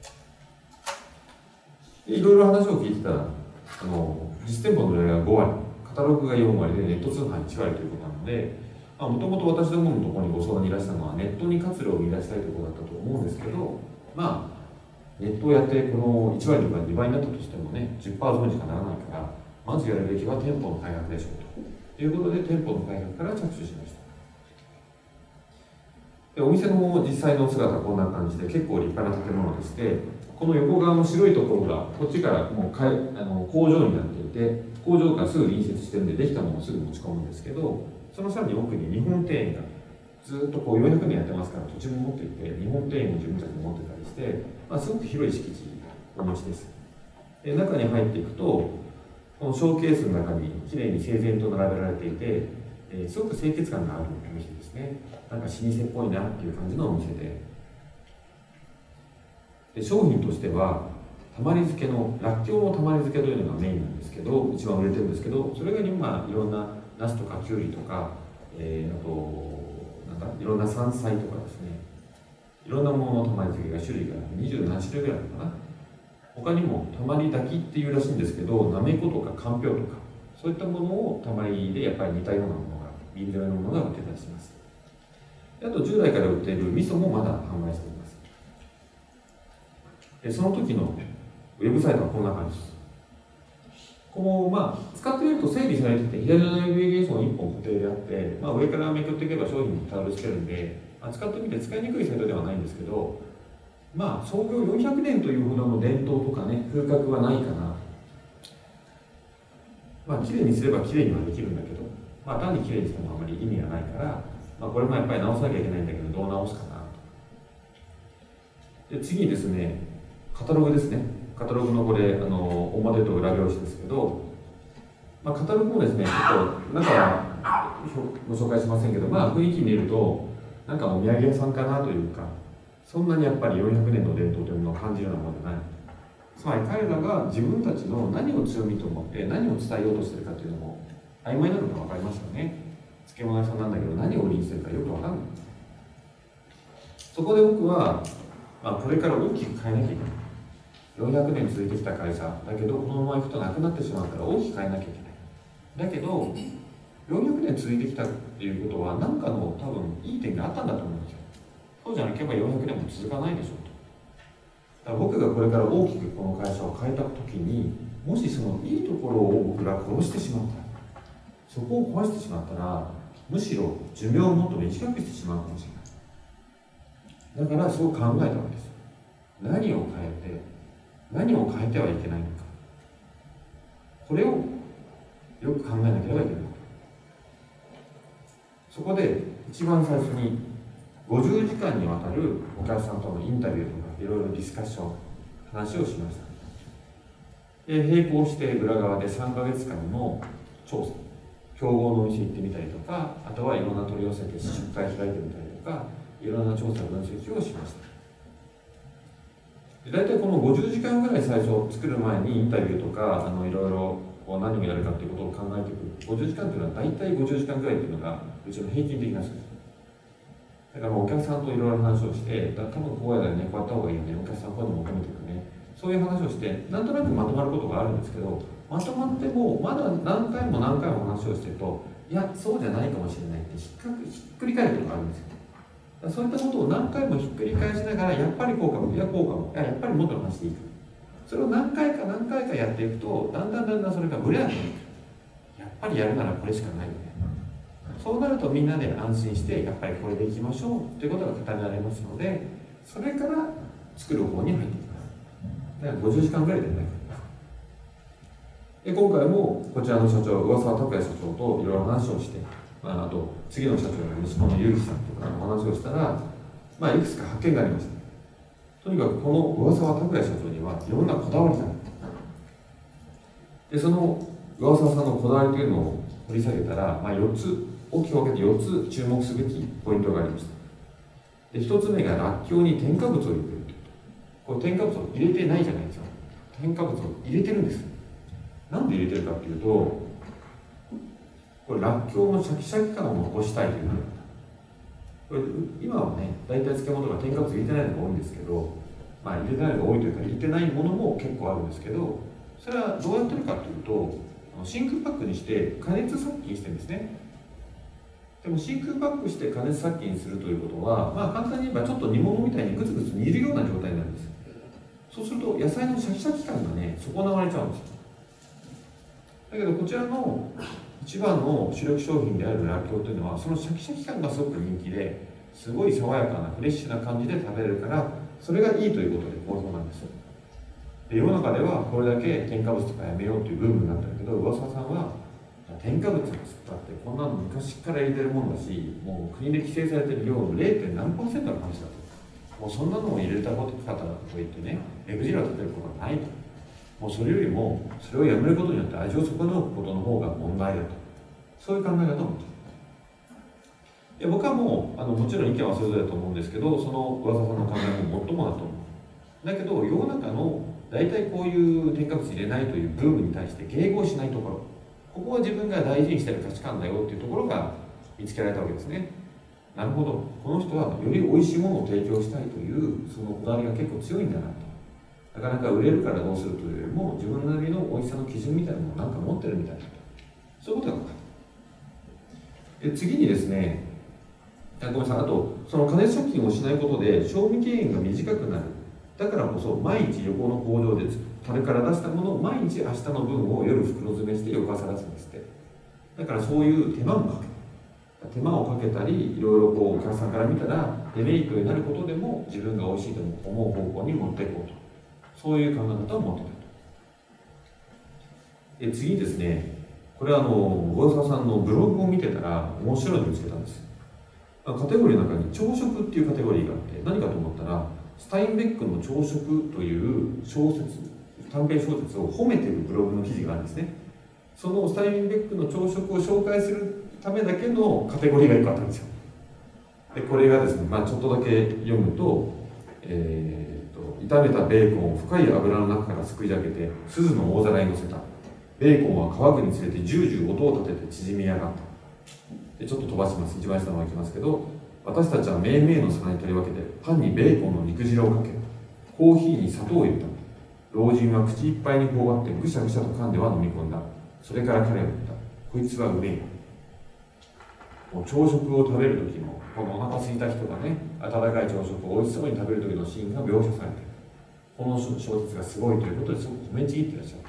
いろいろ話を聞いてたら、実店舗の売り上げが5割、カタログが4割でネット通販1割ということなので、もともと私どものところにご相談にいらしたのはネットに活路を生み出したいところだったと思うんですけど、ネットをやってこの1割とか2倍になったとしてもね、10%増にしかならないから、まずやるべきは店舗の開発でしょうということで、店舗の開発から着手しました。で、お店の実際の姿はこんな感じで、結構立派な建物でして、この横側の白いところがこっちからもう工場になっていて、工場からすぐ隣接してるんで、できたものをすぐ持ち込むんですけど、そのさらに奥に日本庭園がずっとこう400年やってますから土地も持っていて、日本庭園も自分たちで持ってたりして、すごく広い敷地をお持ちです。で中に入っていくと、このショーケースの中にきれいに整然と並べられていて、すごく清潔感があるお店ですね。なんか老舗っぽいなっていう感じのお店で、商品としてはたまり漬けのらっきょうのたまり漬けというのがメインなんですけど、一番売れてるんですけど、それが今いろんなナスとかキュウリとか、あといろんな山菜とかですね、いろんなもののたまり漬けが種類が27種類ぐらいあるのかな。他にもたまり炊きっていうらしいんですけど、なめことかかんぴょうとかそういったものをたまりでやっぱり似たようなものが、瓶詰めのものが売ってたりします。あと従来から売っている味噌もまだ販売しています。でその時のウェブサイトはこんな感じです。こう使ってみると整備されてて、左のナビゲーション1本固定であって、上からめくっていけば商品にたどり着けるんで、使ってみて使いにくいサイトではないんですけど、創業400年というほどの伝統とかね、風格はないかな。きれいにすればきれいにはできるんだけど、単にきれいにしてもあまり意味がないから、これもやっぱり直さなきゃいけないんだけど、どう直すかなと。で次にですね、カタログですね。カタログのこれ表と裏表紙ですけど、カタログもですね、ちょっと中はご紹介しませんけど、雰囲気見るとなんかお土産屋さんかなというか、そんなにやっぱり400年の伝統というものを感じるようなものじゃない。つまり彼らが自分たちの何を強みと思って何を伝えようとしているかというのも曖昧なのが分かりますよね。漬物屋さんなんだけど何を売りにしてるかよく分かんない。そこで僕は、これから大きく変えなきゃいけない。400年続いてきた会社だけど、このままいくとなくなってしまうから大きく変えなきゃいけない。だけど400年続いてきたっていうことは何かの多分いい点があったんだと思うんですよ。そうじゃなければ400年も続かないでしょうと。だから僕がこれから大きくこの会社を変えた時に、もしそのいいところを僕が殺してしまったら、そこを壊してしまったら、むしろ寿命をもっと短くしてしまうかもしれない。だからそう考えたわけです。何を変えて何を変えてはいけないのか、これをよく考えなければいけない。そこで一番最初に50時間にわたるお客さんとのインタビューとかいろいろディスカッション、話をしました。並行して裏側で3ヶ月間の調査、競合のお店行ってみたりとか、あとはいろんな取り寄せて出会開いてみたりとか、いろんな調査分析をしました。大体この50時間ぐらい最初作る前にインタビューとかいろいろ何をやるかということを考えていく。50時間というのは大体50時間ぐらいというのがうちの平均的な数字。だからお客さんといろいろ話をして、多分こうやだよね、こうやった方がいいよね、お客さんこういうの求めてるよね、そういう話をして、なんとなくまとまることがあるんですけど、まとまってもまだ何回も何回も話をしてると、いやそうじゃないかもしれないってひっくり返ることがあるんですよ。そういったことを何回もひっくり返しながら、やっぱりこうかも、いやこうかも、やっぱり元の話でいいか、それを何回かやっていくと、だんだんそれがブレなくなってくる。やっぱりやるならこれしかないよね。そうなるとみんなで安心して、やっぱりこれでいきましょうということが語られますので、それから作る方に入っていきます。だから50時間ぐらいでないかで、今回もこちらの社長、上沢拓也社長といろいろ話をして、あと次の社長の息子の結城さんとかの話をしたら、いくつか発見がありました。とにかくこの上沢拓也社長にはいろんなこだわりがある。でその上沢さんのこだわりというのを掘り下げたら、4つ大きく分けて4つ注目すべきポイントがありました。で1つ目がらっきょうに添加物を入れているということ。これ添加物を入れてないじゃないですか。添加物を入れてるんです。なんで入れてるかっていうと、これらっきょうのシャキシャキ感を残したいという。これ今はね、大体漬物が添加物入れてないのが多いんですけど、入れてないのが多いというか、入れてないものも結構あるんですけど、それはどうやってるかというと、真空パックにして加熱殺菌してるんですね。でも真空パックして加熱殺菌するということは、簡単に言えばちょっと煮物みたいにグツグツ煮るような状態になるんです。そうすると野菜のシャキシャキ感がね、損なわれちゃうんですよ。だけどこちらの一番の主力商品であるらっきょうというのは、そのシャキシャキ感がすごく人気で、すごい爽やかなフレッシュな感じで食べれるから、それがいいということで好評なんですよ。で世の中ではこれだけ添加物とかやめようというブームになったんだけど、上沢さんは添加物のつったってこんなの昔から入れてるもんだし、もう国で規制されてる量の 0. 何%の話だと、もうそんなのを入れたこと方といってね、目くじらを立てることはないと。もうそれよりもそれをやめることによって味を損なうことの方が問題だと、そういう考え方を持っている。僕はもうもちろん意見はそれぞれだと思うんですけど、その上沢さんの考えももっともだと思う。だけど世の中の大体こういう添加物入れないというブームに対して迎合しないところ、ここは自分が大事にしている価値観だよっていうところが見つけられたわけですね。なるほど、この人はより美味しいものを提供したいというそのこだわりが結構強いんだなと。なかなか売れるからどうするというよりも自分なりの美味しさの基準みたいなものをなんか持ってるみたいな、そういうことが分かる。で次にですね、ごめんなさい、あとその加熱食品をしないことで賞味期限が短くなる。だからこそ毎日横の工場で樽から出したものを毎日明日の分を夜袋詰めして翌朝出すんですって。だからそういう手間もかける。手間をかけたりいろいろこうお客さんから見たらデメリットになることでも自分が美味しいと思う方向に持っていこうと、そういう考え方を持っていると。で次にですね、これは小沢さんのブログを見てたら面白いのを見つけたんです。カテゴリーの中に朝食っていうカテゴリーがあって、何かと思ったらスタインベックの朝食という短編小説を褒めてるブログの記事があるんですね。そのスタインベックの朝食を紹介するためだけのカテゴリーが1個あったんですよ。でこれがですね、ちょっとだけ読むと、炒めたベーコンを深い油の中からすくい上げて錫の大皿に乗せた。ベーコンは乾くにつれてジュージュー音を立てて縮み上がった。でちょっと飛ばします。一番下の方に行きますけど、私たちはめいめいの皿に取り分けてパンにベーコンの肉汁をかけ、コーヒーに砂糖を入れた。老人は口いっぱいに頬張ってぐしゃぐしゃと噛んでは飲み込んだ。それから彼は言った。こいつはうめえ。もう朝食を食べる時のこのお腹空いた人がね、温かい朝食を美味しそうに食べる時のシーンが描写されている。この小説がすごいということですごく褒めちぎってらっしゃって、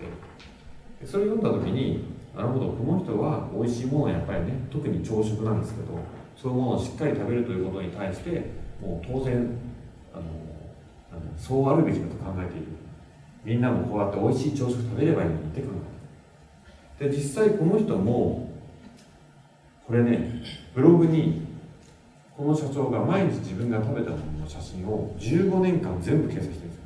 それを読んだ時に、なるほど、この人は美味しいものはやっぱりね、特に朝食なんですけど、そういうものをしっかり食べるということに対して、もう当然そうあるべきだと考えている。みんなもこうやって美味しい朝食食べればいいのにって考える。で実際この人もこれね、ブログにこの社長が毎日自分が食べたものの写真を15年間全部掲載してるんですよ。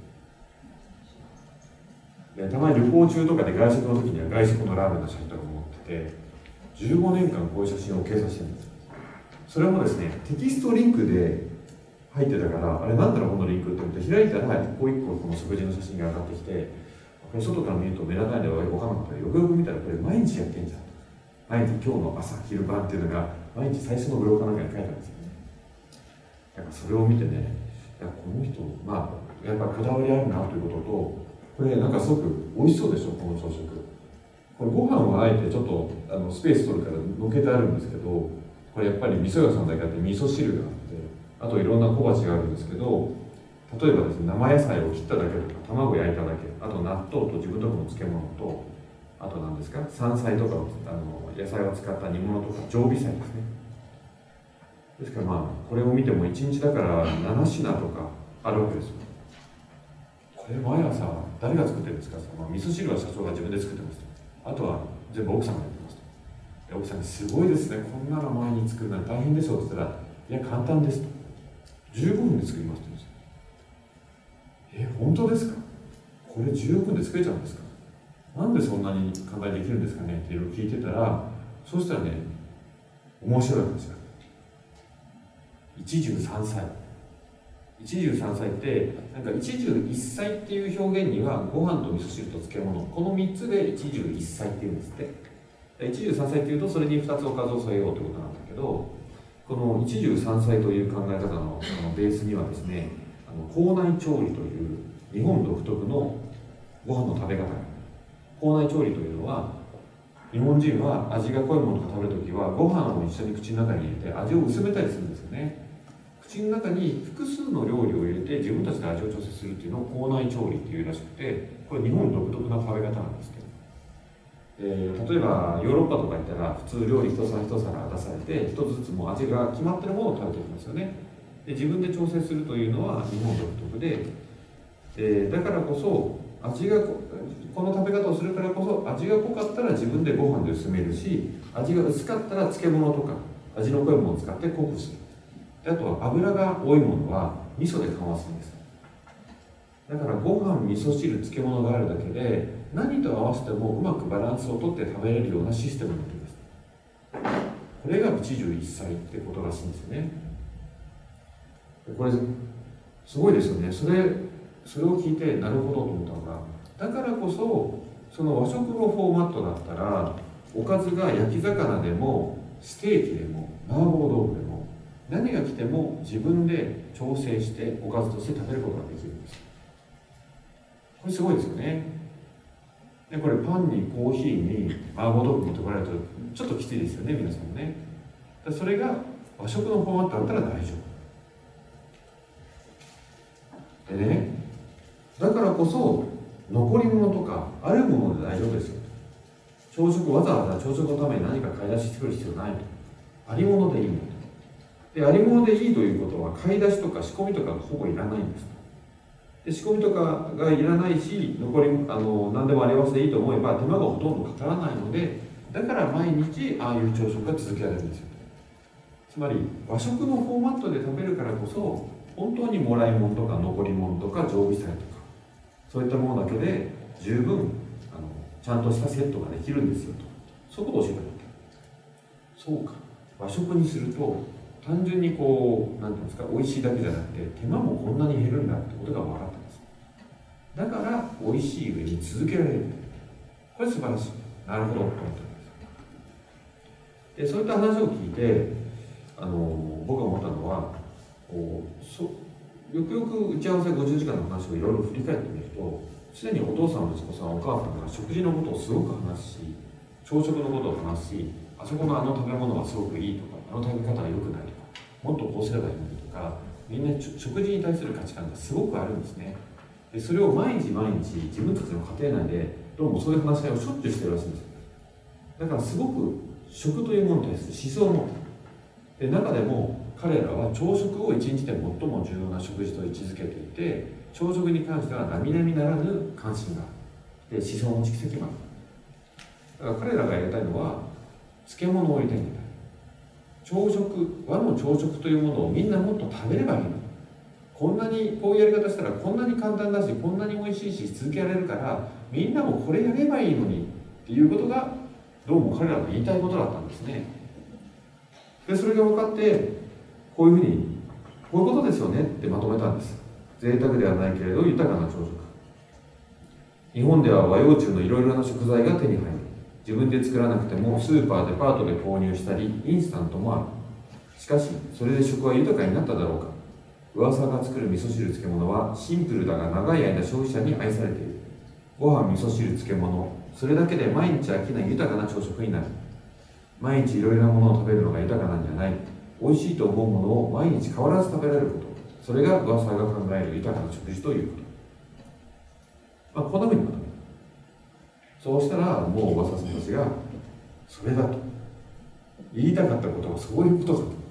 でたまに旅行中とかで外食の時には外食のラーメンの写真とかも載ってて、15年間こういう写真を掲載してるんですよ。それもですね、テキストリンクで入ってたから、あれなんだろうこのリンクって思って開いたら一個一個この食事の写真が上がってきて、これ外から見ると目立たないでは分からなかったら、よくよく見たらこれ毎日やってんじゃん。毎日今日の朝昼晩っていうのが毎日最初のブログかなんかに書いてあるんですよね。やっぱそれを見てね、いやこの人やっぱこだわりあるなということと、これなんかすごく美味しそうでしょ、この朝食。これご飯はあえてちょっとスペース取るからのけてあるんですけど、これやっぱり味噌屋さんだけあって味噌汁があって、あといろんな小鉢があるんですけど、例えばですね、生野菜を切っただけとか卵焼いただけ、あと納豆と自分のところの漬物と、あと何ですか、山菜とか野菜を使った煮物とか常備菜ですね。ですからこれを見ても1日だから7品とかあるわけですよ。これ毎朝誰が作ってるんですか。味噌汁は社長が自分で作ってますと。あとは全部奥さんがやってますと。奥さんにすごいですね、こんなの毎日作るのは大変でしょうって言ったら、いや簡単ですと。15分で作りますと言うんですよ。本当ですか。これ15分で作れちゃうんですか。なんでそんなに簡単にできるんですかねっていろいろ聞いてたら、そうしたらね、面白い話が。一汁三菜。一汁三菜ってなんか一汁一菜っていう表現にはご飯と味噌汁と漬物、この3つで一汁一菜っていうんですって。一汁三菜っていうとそれに2つおかずを添えようということなんだけど、この一汁三菜という考え方のベースにはですね、口内調理という日本独特のご飯の食べ方。口内調理というのは、日本人は味が濃いものを食べるときはご飯を一緒に口の中に入れて味を薄めたりするんですよね。口の中に複数の料理を入れて自分たちで味を調整するっていうのを口内調理っていうらしくて、これ日本独特な食べ方なんですけど、例えばヨーロッパとか行ったら普通料理一皿一皿出されて、一つずつもう味が決まってるものを食べていきますよね。で自分で調整するというのは日本独特で、だからこそ味がこの食べ方をするからこそ、味が濃かったら自分でご飯で薄めるし、味が薄かったら漬物とか味の濃いものを使って濃くする。であとは油が多いものは味噌で緩和するんです。だからご飯、味噌汁、漬物があるだけで何と合わせてもうまくバランスをとって食べれるようなシステムになっています。これが一汁一菜ってことらしいんですよね。これすごいですよね。それを聞いてなるほどと思ったのが、だからこそその和食のフォーマットだったら、おかずが焼き魚でもステーキでも麻婆豆腐でも何が来ても自分で調整しておかずとして食べることができるんです。これすごいですよね。でこれパンにコーヒーに麻婆豆腐にとかれるとちょっときついですよね、皆さんもね。それが和食のフォーマットだったら大丈夫でね、だからこそ残り物とかあるもので大丈夫ですよ。朝食、わざわざ朝食のために何か買い出ししてくる必要ないと。ありものでいいので、ありものでいいということは買い出しとか仕込みとかがほぼいらないんです。で仕込みとかがいらないし、残り何でもあり合わせでいいと思えば手間がほとんどかからないので、だから毎日ああいう朝食が続けられるんですよ。つまり和食のフォーマットで食べるからこそ、本当にもらい物とか残り物とか常備菜とかそういったものだけで十分ちゃんとしたセットができるんですよと、そういうことを教えてもらった。そうか、和食にすると単純にこう、なんていうんですか、美味しいだけじゃなくて手間もこんなに減るんだってことが分かったんです。だから美味しい上に続けられる。これ素晴らしい。なるほどと思ったんです。でそういった話を聞いて僕が思ったのは、よくよく打ち合わせ50時間の話をいろいろ振り返ってみると、すでにお父さん、息子さん、お母さんが食事のことをすごく話すし、朝食のことを話すし、あそこの食べ物はすごくいいとか、食べ方は良くないとか、もっとこうすればいいのにとか、みんな食事に対する価値観がすごくあるんですね。でそれを毎日毎日自分たちの家庭内でどうもそういう話し合いをしょっちゅうしてるらしいんですよ。だからすごく食というものに対する思想もで、中でも彼らは朝食を一日で最も重要な食事と位置づけていて、朝食に関しては並々ならぬ関心がある。で思想の蓄積もある。だから彼らがやりたいのは漬物を入れたいんだ。朝食、和の朝食というものをみんなもっと食べればいいの。こんなにこういうやり方したらこんなに簡単だし、こんなに美味しいし続けられるから、みんなもこれやればいいのにっていうことがどうも彼らの言いたいことだったんですね。でそれが分かって、こういうふうにこういうことですよねってまとめたんです。贅沢ではないけれど豊かな朝食。日本では和洋中のいろいろな食材が手に入る。自分で作らなくてもスーパー、デパートで購入したりインスタントもある。しかしそれで食は豊かになっただろうか。噂が作る味噌汁漬物はシンプルだが長い間消費者に愛されている。ご飯、味噌汁、漬物、それだけで毎日飽きない豊かな朝食になる。毎日いろいろなものを食べるのが豊かなんじゃない。美味しいと思うものを毎日変わらず食べられること、それが噂が考える豊かな食事ということ。こんなふうにまとめる。そうしたらもう噂さんたちがそれだと言いたかったことはそういうことだと。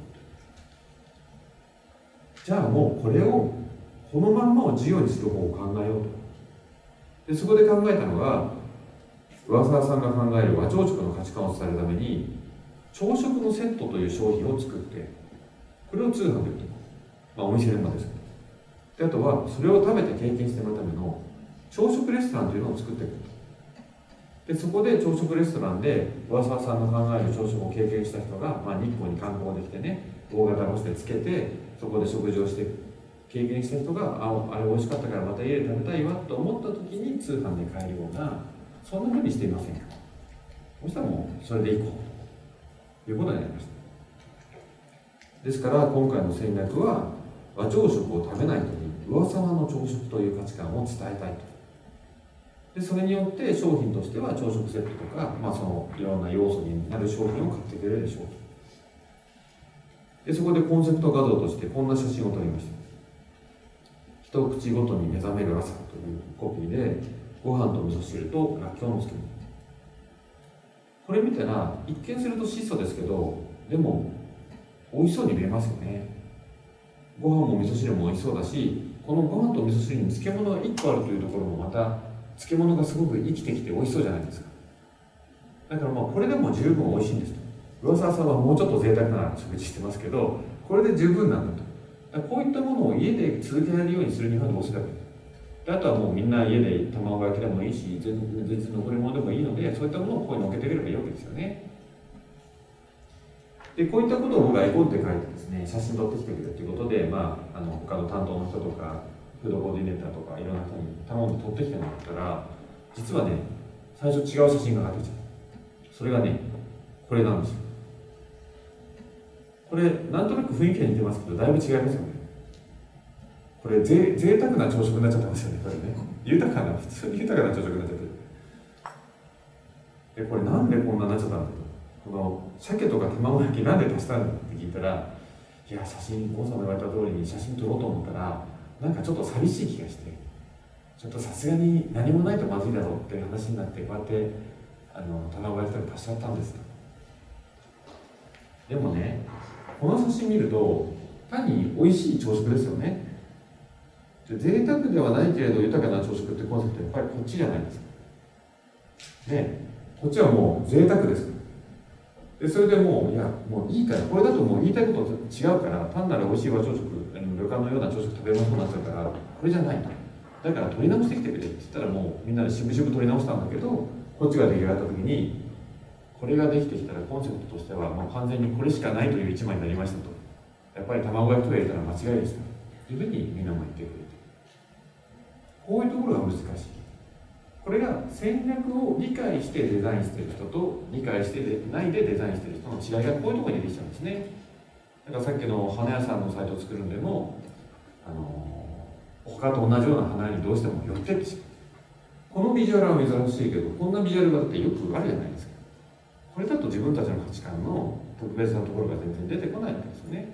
じゃあもうこれをこのまんまを授業にする方を考えようと。でそこで考えたのが、上沢さんが考える和朝食の価値観を伝えるために朝食のセットという商品を作って、これを通販で売っていく、お店でもですけど、であとはそれを食べて経験してもらうための朝食レストランというのを作っていく。でそこで朝食レストランで上沢さんの考える朝食を経験した人が、日光に観光できてね、大型バスでつけてそこで食事をして経験した人があれ美味しかったからまた家で食べたいわと思った時に通販で買えるような、そんな風にしていませんか。そしたらもうそれでいこうということになりました。ですから今回の戦略は和朝食を食べない人に上沢の朝食という価値観を伝えたいと。でそれによって商品としては朝食セットとか、そのいろんな要素になる商品を買ってくれるでしょうと。でそこでコンセプト画像としてこんな写真を撮りました。一口ごとに目覚める朝というコピーで、ご飯と味噌汁とらっきょうの漬物。これ見たら一見すると質素ですけど、でも美味しそうに見えますよね。ご飯も味噌汁も美味しそうだし、このご飯と味噌汁に漬物が1個あるというところもまた漬物がすごく生きてきて美味しそうじゃないですか。だからこれでも十分美味しいんですと。上沢さんはもうちょっと贅沢な食事してますけど、これで十分なんだと。だからこういったものを家で続けられるようにするにはどうすればいいか。であとはもうみんな家で卵焼きでもいいし、全然残り物でもいいので、そういったものをここに乗っけてくればいいわけですよね。でこういったことを僕は絵コンテ書いてですね、写真撮ってきてくれということで、他の担当の人とかフードコーディネーターとかいろんな人に頼んで撮ってきてもらったら、実はね、最初違う写真が上がってきちゃう。それがね、これなんですよ。これなんとなく雰囲気が似てますけど、だいぶ違いますよね。これ贅沢な朝食になっちゃってますよね。これね、普通に豊かな朝食になっちゃってる。でこれなんでこんなになっちゃったんだと。この鮭とか卵焼きなんで足したんだって聞いたら、いや写真、郷さんの言われた通りに写真撮ろうと思ったら、なんかちょっと寂しい気がして、ちょっとさすがに何もないとまずいだろうっていう話になって、こうやって卵焼きとか足しちゃったんですと。でもね、この写真見ると単に美味しい朝食ですよね。で贅沢ではないけれど豊かな朝食ってコンセプトはやっぱりこっちじゃないですか。ね、こっちはもう贅沢です。でそれでもういいから、これだともう言いたいことと違うから、単なる美味しい和朝食、旅館のような朝食食べ物になっちゃうから、これじゃないと。だから取り直してきてくれって言ったら、もうみんなでしぶしぶ取り直したんだけど、こっちが出来上がった時に、これができてきたらコンセプトとしてはもう完全にこれしかないという一枚になりましたと。やっぱり卵焼きとか入れたら間違いでしたというふうにみんなも言ってくれて、こういうところが難しい。これが戦略を理解してデザインしている人と理解してないでデザインしている人の違いがこういうところに出てきちゃうんですね。だからさっきの花屋さんのサイトを作るんでも、他と同じような花にどうしても寄ってってしまう。このビジュアルは珍しいけど、こんなビジュアルがあってよくあるじゃないですか。これだと自分たちの価値観の特別なところが全然出てこないんですよね。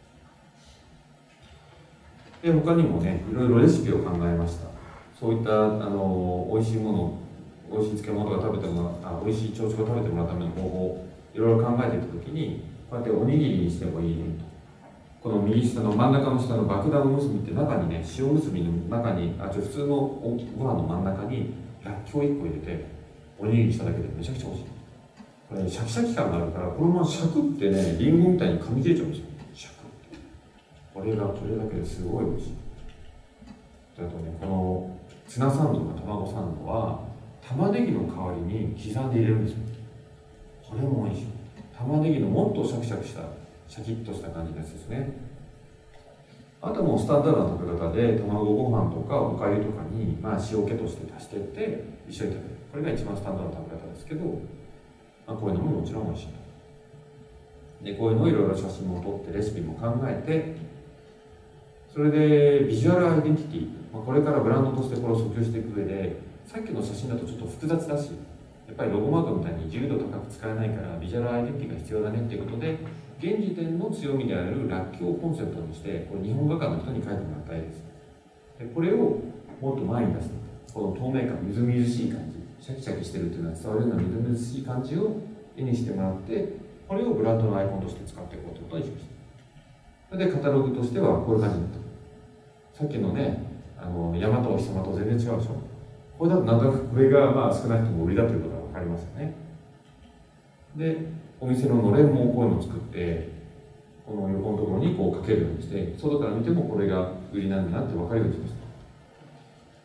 で他にもね、いろいろレシピを考えました。そういった美味しいもの、美味しい漬物が食べてもらう、美味しい朝食を食べてもらうための方法、いろいろ考えていったときに、こうやっておにぎりにしてもいいねと。この右下の真ん中の下の爆弾結びって中にね、塩結びの中に、普通のご飯の真ん中にらっきょう1個入れて、おにぎりにしただけでめちゃくちゃ美味しい。これね、シャキシャキ感があるから、このままシャクってね、リンゴみたいに噛み切れちゃうんですよ。シャクって。これだけですごい美味しい。あとね、このツナサンドとか卵サンドは玉ねぎの代わりに刻んで入れるんですよ。これも美味しい。玉ねぎのもっとシャキシャキしたシャキッとした感じのやつですね。あとはもうスタンダードな食べ方で、卵ご飯とかおかゆとかに、塩気として足していって一緒に食べる。これが一番スタンダードな食べ方ですけど、こういうのももちろん美味しいと。でこういうのをいろいろ写真も撮ってレシピも考えて、それでビジュアルアイデンティティ、これからブランドとしてこれを訴求していく上で、さっきの写真だとちょっと複雑だし、やっぱりロゴマークみたいに自由度高く使えないからビジュアルアイデンティティが必要だねっていうことで、現時点の強みであるらっきょうをコンセプトにして、これ日本画家の人に描いてもらった絵です。でこれをもっと前に出して、この透明感、みずみずしい感じ、シャキシャキしてるっていうのは伝わるようなみずみずしい感じを絵にしてもらって、これをブランドのアイコンとして使っていこうということにしました。それでカタログとしてはこういう感じになった。さっきのね、大和お日様と全然違うでしょ。これだとなんとなくこれが少なくとも売りだということが分かりますよね。で、お店ののれんもこういうのを作って、この横のところにこうかけるようにして、外から見てもこれが売りなんだなって分かるようにしました。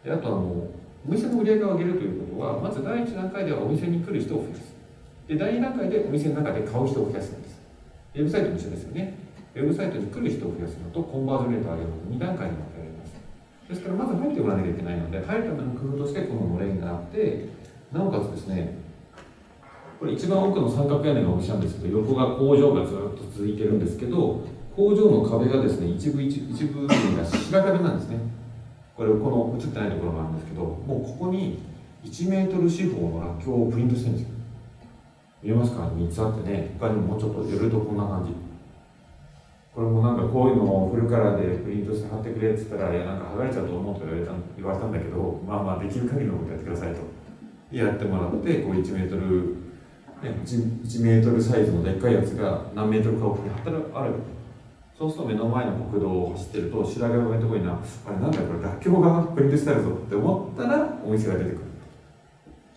で、あとはもう、お店の売り上げを上げるということは、まず第一段階ではお店に来る人を増やす。で、第二段階でお店の中で買う人を増やすんです。ウェブサイトも一緒ですよね。ウェブサイトに来る人を増やすのとコンバージョンレートを上げるのと2段階に分けられます。ですからまず入ってもらわなきゃいけないので、入るための工夫としてこののれんがあって、なおかつですね、これ一番奥の三角屋根のお店なんですけど、横が工場がずっと続いてるんですけど、工場の壁がですね、一部分が白壁なんですね。これ、この映ってないところがあるんですけど、もうここに1メートル四方のらっきょうをプリントしてるんですよ。見えますか？ 3 つあってね、他にももうちょっと寄るとこんな感じ。これもなんかこういうのをフルカラーでプリントして貼ってくれって言ったら、いやなんか剥がれちゃうと思うと言われたんだけど、できる限りのことやってくださいと。やってもらって、こう1メートル、1メートルサイズのでっかいやつが何メートルか奥に貼ってある。そうすると目の前の国道を走ってると、白髪のところにあれなんだこれ、らっきょうがプリントしてあるぞって思ったらお店が出てくる。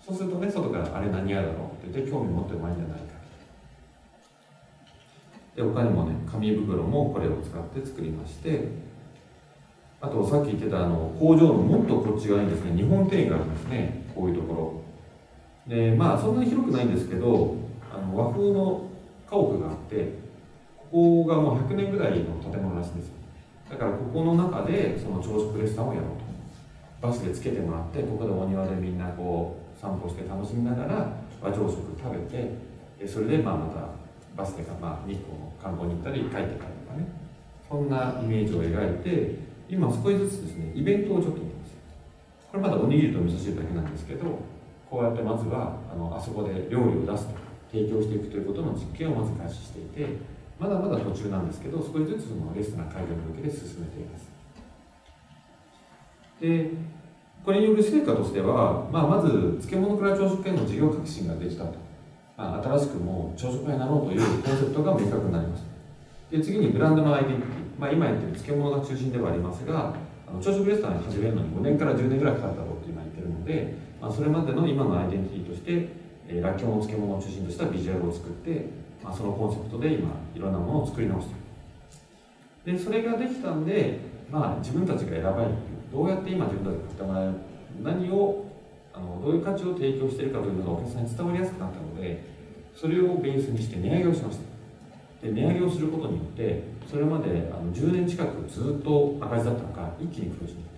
そうするとね、外からあれ何やだろうって言って興味持ってもらえるんじゃないか。で他にもね、紙袋もこれを使って作りまして、あとさっき言ってた工場のもっとこっち側にですね、日本庭園があるんですね、こういうところで、まあそんなに広くないんですけど、和風の家屋があって、ここがもう100年ぐらいの建物らしいんですよ。だからここの中でその朝食レストランをやろうと、バスでつけてもらって、ここでお庭でみんなこう散歩して楽しみながら和朝食食べて、それでまたバスで日光の観光に行ったり帰って帰るとかね、そんなイメージを描いて、今少しずつですね、イベントをちょっとやってます。これまだおにぎりと味噌汁だけなんですけど、こうやってまずはあそこで料理を出すと、提供していくということの実験をまず開始していて、まだまだ途中なんですけど、少しずつそのレストラン開業に向けて進めています。でこれによる成果としては、まず漬物から朝食への事業革新ができたと、新しくもう朝食屋になろうというコンセプトが明確になります。で次にブランドのアイデンティティ、今やってる漬物が中心ではありますが、朝食レストランに始めるのに5年から10年ぐらいかかったろうと今言ってるので、それまでの今のアイデンティティとして、らっきょうの漬物を中心としたビジュアルを作って、そのコンセプトで今いろんなものを作り直している。でそれができたんで、自分たちが選ばれる、どうやって今自分たちが買ってもらえる、何をどういう価値を提供しているかというのがお客さんに伝わりやすくなったので、それをベースにして値上げをしました。で値上げをすることによって、それまで10年近くずっと赤字だったのが一気に黒字にな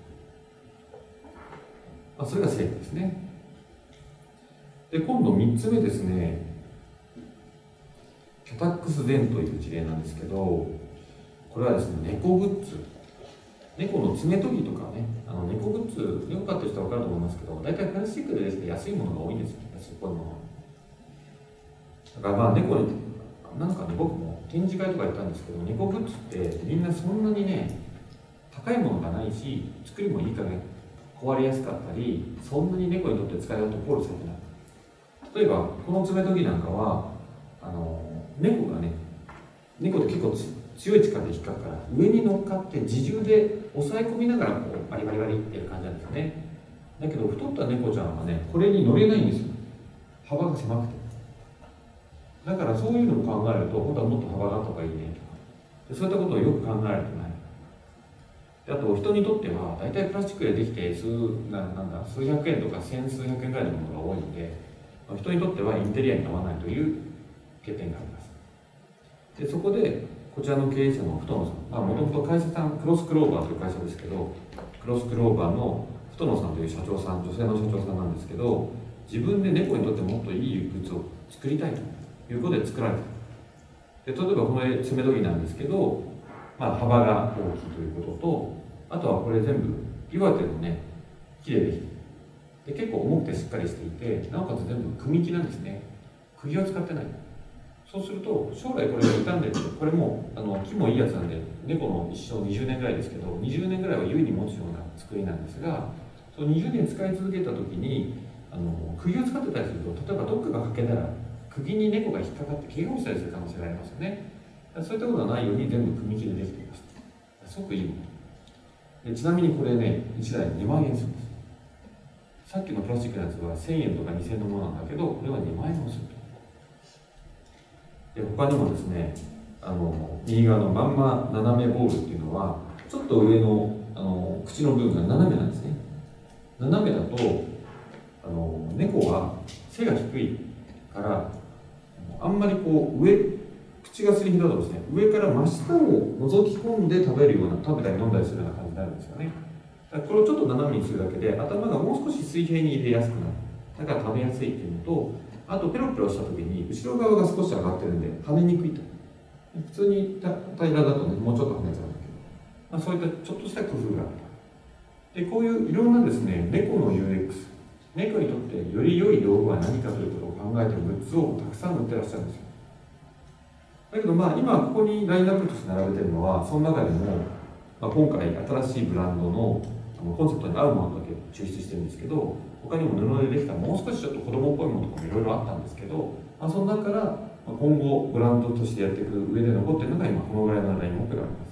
った。それが成果ですね。で今度3つ目ですね、キャタックスデンという事例なんですけど、これはですね、猫グッズ、猫の爪研ぎとかね、猫グッズ、よく買ってる人は分かると思いますけど、大体プラスチックでですね、安いものが多いんですよ、安っぽいもの。だから猫に、なんかね、僕も展示会とか行ったんですけど、猫グッズってみんなそんなにね、高いものがないし、作りもいい加減、壊れやすかったり、そんなに猫にとって使い勝手考慮されてない。例えば、この爪研ぎなんかは、猫がね、猫って結構強い力で引っかくから、上に乗っかって自重で押さえ込みながらこうバリバリバリってやる感じなんですよね。だけど太った猫ちゃんはね、これに乗れないんですよ。幅が狭くて。だからそういうのを考えると、本当はもっと幅があった方がいいねとか、そういったことをよく考えられてない。であと人にとっては大体プラスチックでできて数百円とか千数百円ぐらいのものが多いので、人にとってはインテリアに合わないという欠点があります。でそこでこちらの経営者の太野さん、もともと会社さんクロスクローバーという会社ですけど、クロスクローバーの太野さんという社長さん、女性の社長さんなんですけど、自分で猫にとってもっといいグッズを作りたいということで作られた。で例えばこの爪研ぎなんですけど、幅が大きいということと、あとはこれ全部岩手のね木でできて、で結構重くてしっかりしていて、なおかつ全部組木なんですね。釘を使ってない。そうすると将来これが傷んでると、これも木もいいやつなんで、猫の一生20年ぐらいですけど、20年ぐらいは優に持つような作りなんですが、その20年使い続けた時に釘を使ってたりすると、例えばどっかが欠けたら釘に猫が引っかかって怪我をしたりする可能性がありますよね。そういったことがないように全部組木でできていました。すごくいいもので、ちなみにこれね、1台2万円するんです。さっきのプラスチックのやつは1000円とか2000円のものなんだけど、これは2万円もすると。で他にもですね、右側のまんま斜めボールっていうのは、ちょっと上の口の部分が斜めなんですね。斜めだと猫は背が低いから、あんまりこう口がすり広だとですね、上から真下を覗き込んで食べたり飲んだりするような感じになるんですよね。だからこれをちょっと斜めにするだけで、頭がもう少し水平に入れやすくなる。だから食べやすいっていうのと、あとペロペロした時に後ろ側が少し上がってるんで跳ねにくいと。普通に平らだとね、もうちょっと跳ねちゃうんだけど、そういったちょっとした工夫がある。でこういういろんなですね、猫の UX、 猫にとってより良い道具は何かということを考えているグッズをたくさん売ってらっしゃるんですよ。だけど今ここにラインナップとして並べてるのは、その中でも、今回新しいブランドのコンセプトに合うものだけ抽出してるんですけど、他にも布でできたもう少しちょっと子供っぽいものとかもいろいろあったんですけど、その中から今後ブランドとしてやっていく上で残っているのが今このぐらいのラインナップがあります。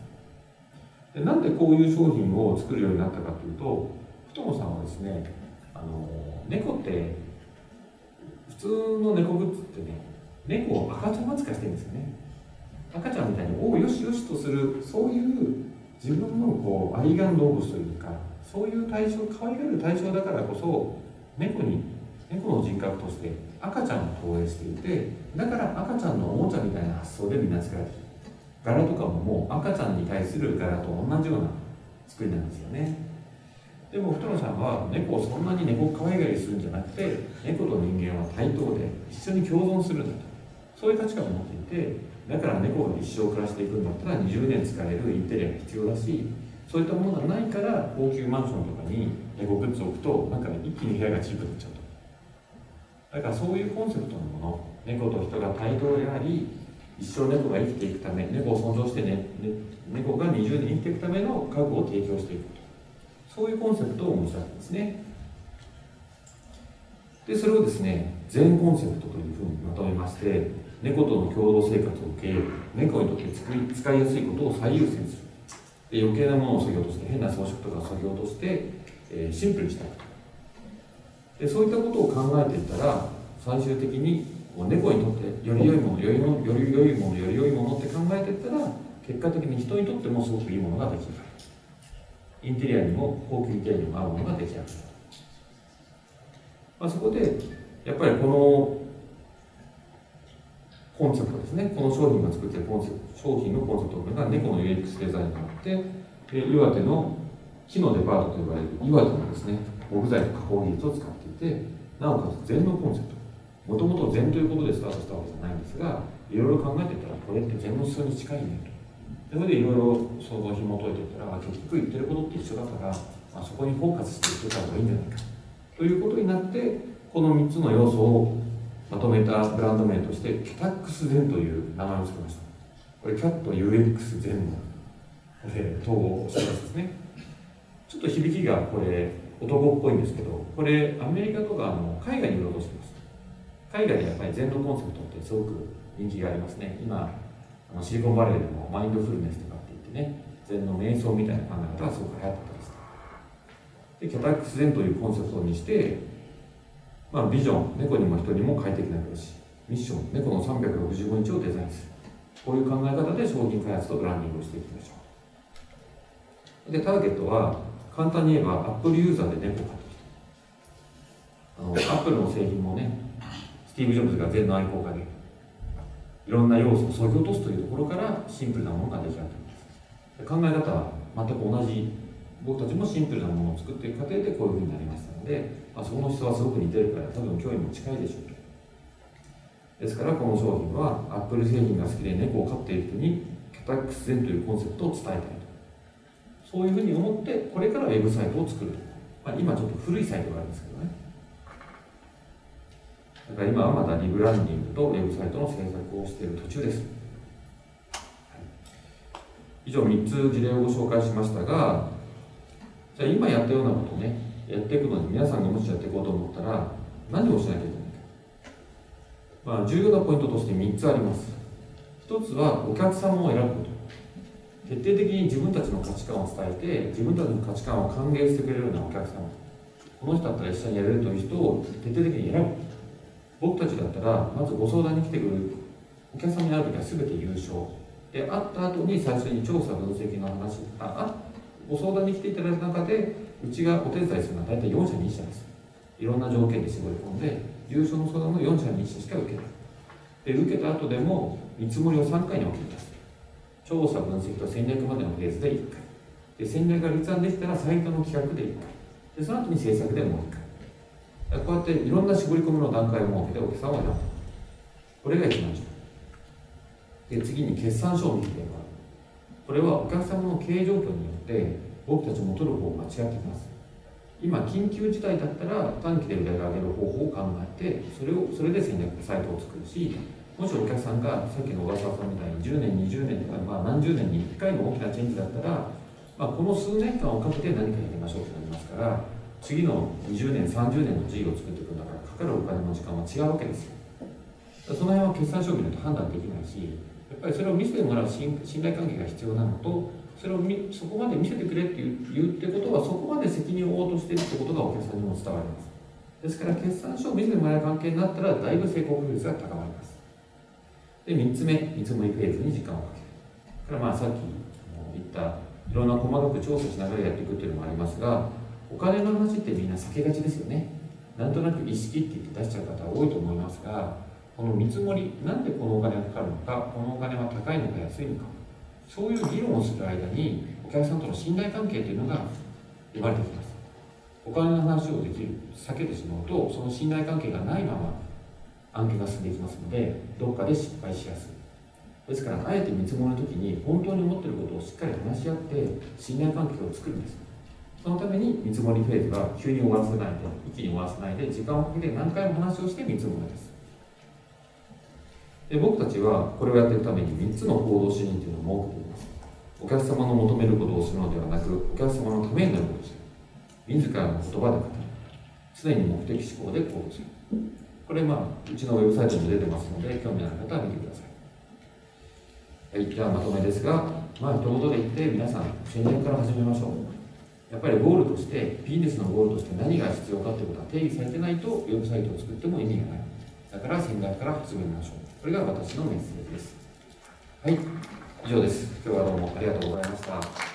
でなんでこういう商品を作るようになったかというと、太野さんはですね、猫って普通の猫グッズってね、猫を赤ちゃん扱いしてるんですよね。赤ちゃんみたいによしよしとする、そういう自分の愛玩動物というか、そういう対象、可愛がる対象だからこそ、猫の人格として赤ちゃんを投影していて、だから赤ちゃんのおもちゃみたいな発想でみんな作られている。柄とかももう赤ちゃんに対する柄と同じような作りなんですよね。でも太野さんは猫をそんなに猫可愛がりするんじゃなくて、猫と人間は対等で一緒に共存するんだと、そういう価値観を持っていて、だから猫が一生暮らしていくんだったら20年使えるインテリアが必要だし、そういったものがないから高級マンションとかに猫グッズを置くとなんか一気に部屋がチープになっちゃうと。だからそういうコンセプトのもの、猫と人が対等であり、一生猫が生きていくため、猫を尊重して、猫が20年生きていくための家具を提供していくと、そういうコンセプトをお持ちだったんですね。でそれをですね、全コンセプトというふうにまとめまして、猫との共同生活を受け、猫にとって使いやすいことを最優先する。で余計なものを削ぎ落として、変な装飾とか削ぎ落として、シンプルにしたいと。でそういったことを考えていったら、最終的に猫にとってより良いもの、より良いもの、より良いものって考えていったら、結果的に人にとってもすごくいいものが出来上がる。インテリアにも高級インテリアにも合うものが出来上がる。そこでやっぱりこのコンセプトですね、この商品が作っている商品のコンセプトが猫の UX デザインがあって、岩手の木のデパートと呼ばれる岩手のですね、木材と加工技術を使っていて、なおかつ禅のコンセプト、もともと禅ということでスタートしたわけじゃないんですが、いろいろ考えていったら、これって禅の思想に近いねと。それでいろいろ想像を紐解いていったら、結局言ってることって一緒だから、そこにフォーカスしていった方がいいんじゃないかということになって、この3つの要素をまとめたブランド名として、キャタックス禅という名前を付けました。これ、キャット UX 禅の統合したやつですね。ちょっと響きがこれ、男っぽいんですけど、これ、アメリカとか海外に売ろうとしています。海外でやっぱり禅のコンセプトってすごく人気がありますね。今、シリコンバレーでもマインドフルネスとかって言ってね、禅の瞑想みたいな考え方がすごく流行ってたりして。で、キャタックス禅というコンセプトにして、ビジョン、猫にも人にも快適な暮らし、ミッション、猫の365日をデザインする。こういう考え方で商品開発とブランディングをしていきましょう。で、ターゲットは、簡単に言えば、Apple ユーザーで猫を飼ってきた。Apple の製品もね、スティーブ・ジョブズが禅の愛好家で、いろんな要素を削ぎ落とすというところからシンプルなものが出来上がっています。考え方は全く同じ。僕たちもシンプルなものを作っていく過程でこういうふうになりましたので、そこの思想はすごく似てるから、多分興味も近いでしょうと。ですからこの商品は Apple 製品が好きで猫を飼っている人にキャタックス禅というコンセプトを伝えたいと。そういうふうに思ってこれからウェブサイトを作ると。今ちょっと古いサイトがあるんですけどね。だから今はまだリブランディングとウェブサイトの制作をしている途中です。以上3つ事例をご紹介しましたが、じゃあ今やったようなことをね、やっていくのに皆さんがもしやっていこうと思ったら何をしなきゃいけないか。重要なポイントとして3つあります。1つはお客様を選ぶこと。徹底的に自分たちの価値観を伝えて、自分たちの価値観を歓迎してくれるようなお客様、この人だったら一緒にやれるという人を徹底的に選ぶ。僕たちだったらまずご相談に来てくれるお客様に会うときは全て優勝で、会った後に最初に調査分析の話、ご相談に来ていただいた中でうちがお手伝いするのは大体4社に1社です。いろんな条件で絞り込んで、優勝の相談の4社に1社しか受けない。で受けた後でも見積もりを3回に分けてます。調査分析と戦略までのフェーズで1回で、戦略が立案できたらサイトの企画で1回で、その後に制作でもう1回。こうやっていろんな絞り込みの段階を設けてお客さんを選ぶ。これが一番重要で、次に決算書を見ていれば、これはお客様の経営状況によって僕たちも取る方が違ってきます。今緊急事態だったら短期で売り上げを上げる方法を考えて、それで戦略サイトを作るし、もしお客さんがさっきの小笠原さんみたいに10年20年とか、何十年に1回の大きなチェンジだったら、この数年間をかけて何かやりましょうとなりますから、次の20年30年の事業を作っていくんだからかかるお金の時間は違うわけですよ。その辺は決算書を見ないと判断できないし、やっぱりそれを見せてもらう信頼関係が必要なのと、そこまで見せてくれって言うってことは、そこまで責任を負おうとしているってことがお客さんにも伝わります。 ですから決算書を見せてもらえる関係になったらだいぶ成功確率が高まります。で3つ目、見積もりフェーズに時間をかける。これはさっき言ったいろんな細かく調査しながらやっていくっていうのもありますが、お金の話ってみんな避けがちですよね。なんとなく意識って言って出しちゃう方多いと思いますが、この見積もり、なんでこのお金がかかるのか、このお金は高いのか安いのか、そういう議論をする間にお客さんとの信頼関係というのが生まれてきます。お金の話を避けてしまうと、その信頼関係がないまま案件が進んでいきますので、どっかで失敗しやすい。ですから、あえて見積もりの時に本当に思っていることをしっかり話し合って信頼関係を作るんです。そのために見積もりフェーズは急に終わらせないで、一気に終わらせないで、時間をかけて何回も話をして見積もりです。で、僕たちはこれをやっていくために3つの行動指針というのを設けています。お客様の求めることをするのではなく、お客様のためになることをする。自らの言葉で語る。常に目的思考で行動する。これうちのウェブサイトにも出てますので、興味のある方は見てください。はい、じゃあまとめですが、一言で言って皆さん戦略から始めましょう。やっぱりゴールとして、ビジネスのゴールとして何が必要かということは定義されてないと、ウェブサイトを作っても意味がない。だから戦略から始めましょう。これが私のメッセージです。はい、以上です。今日はどうもありがとうございました。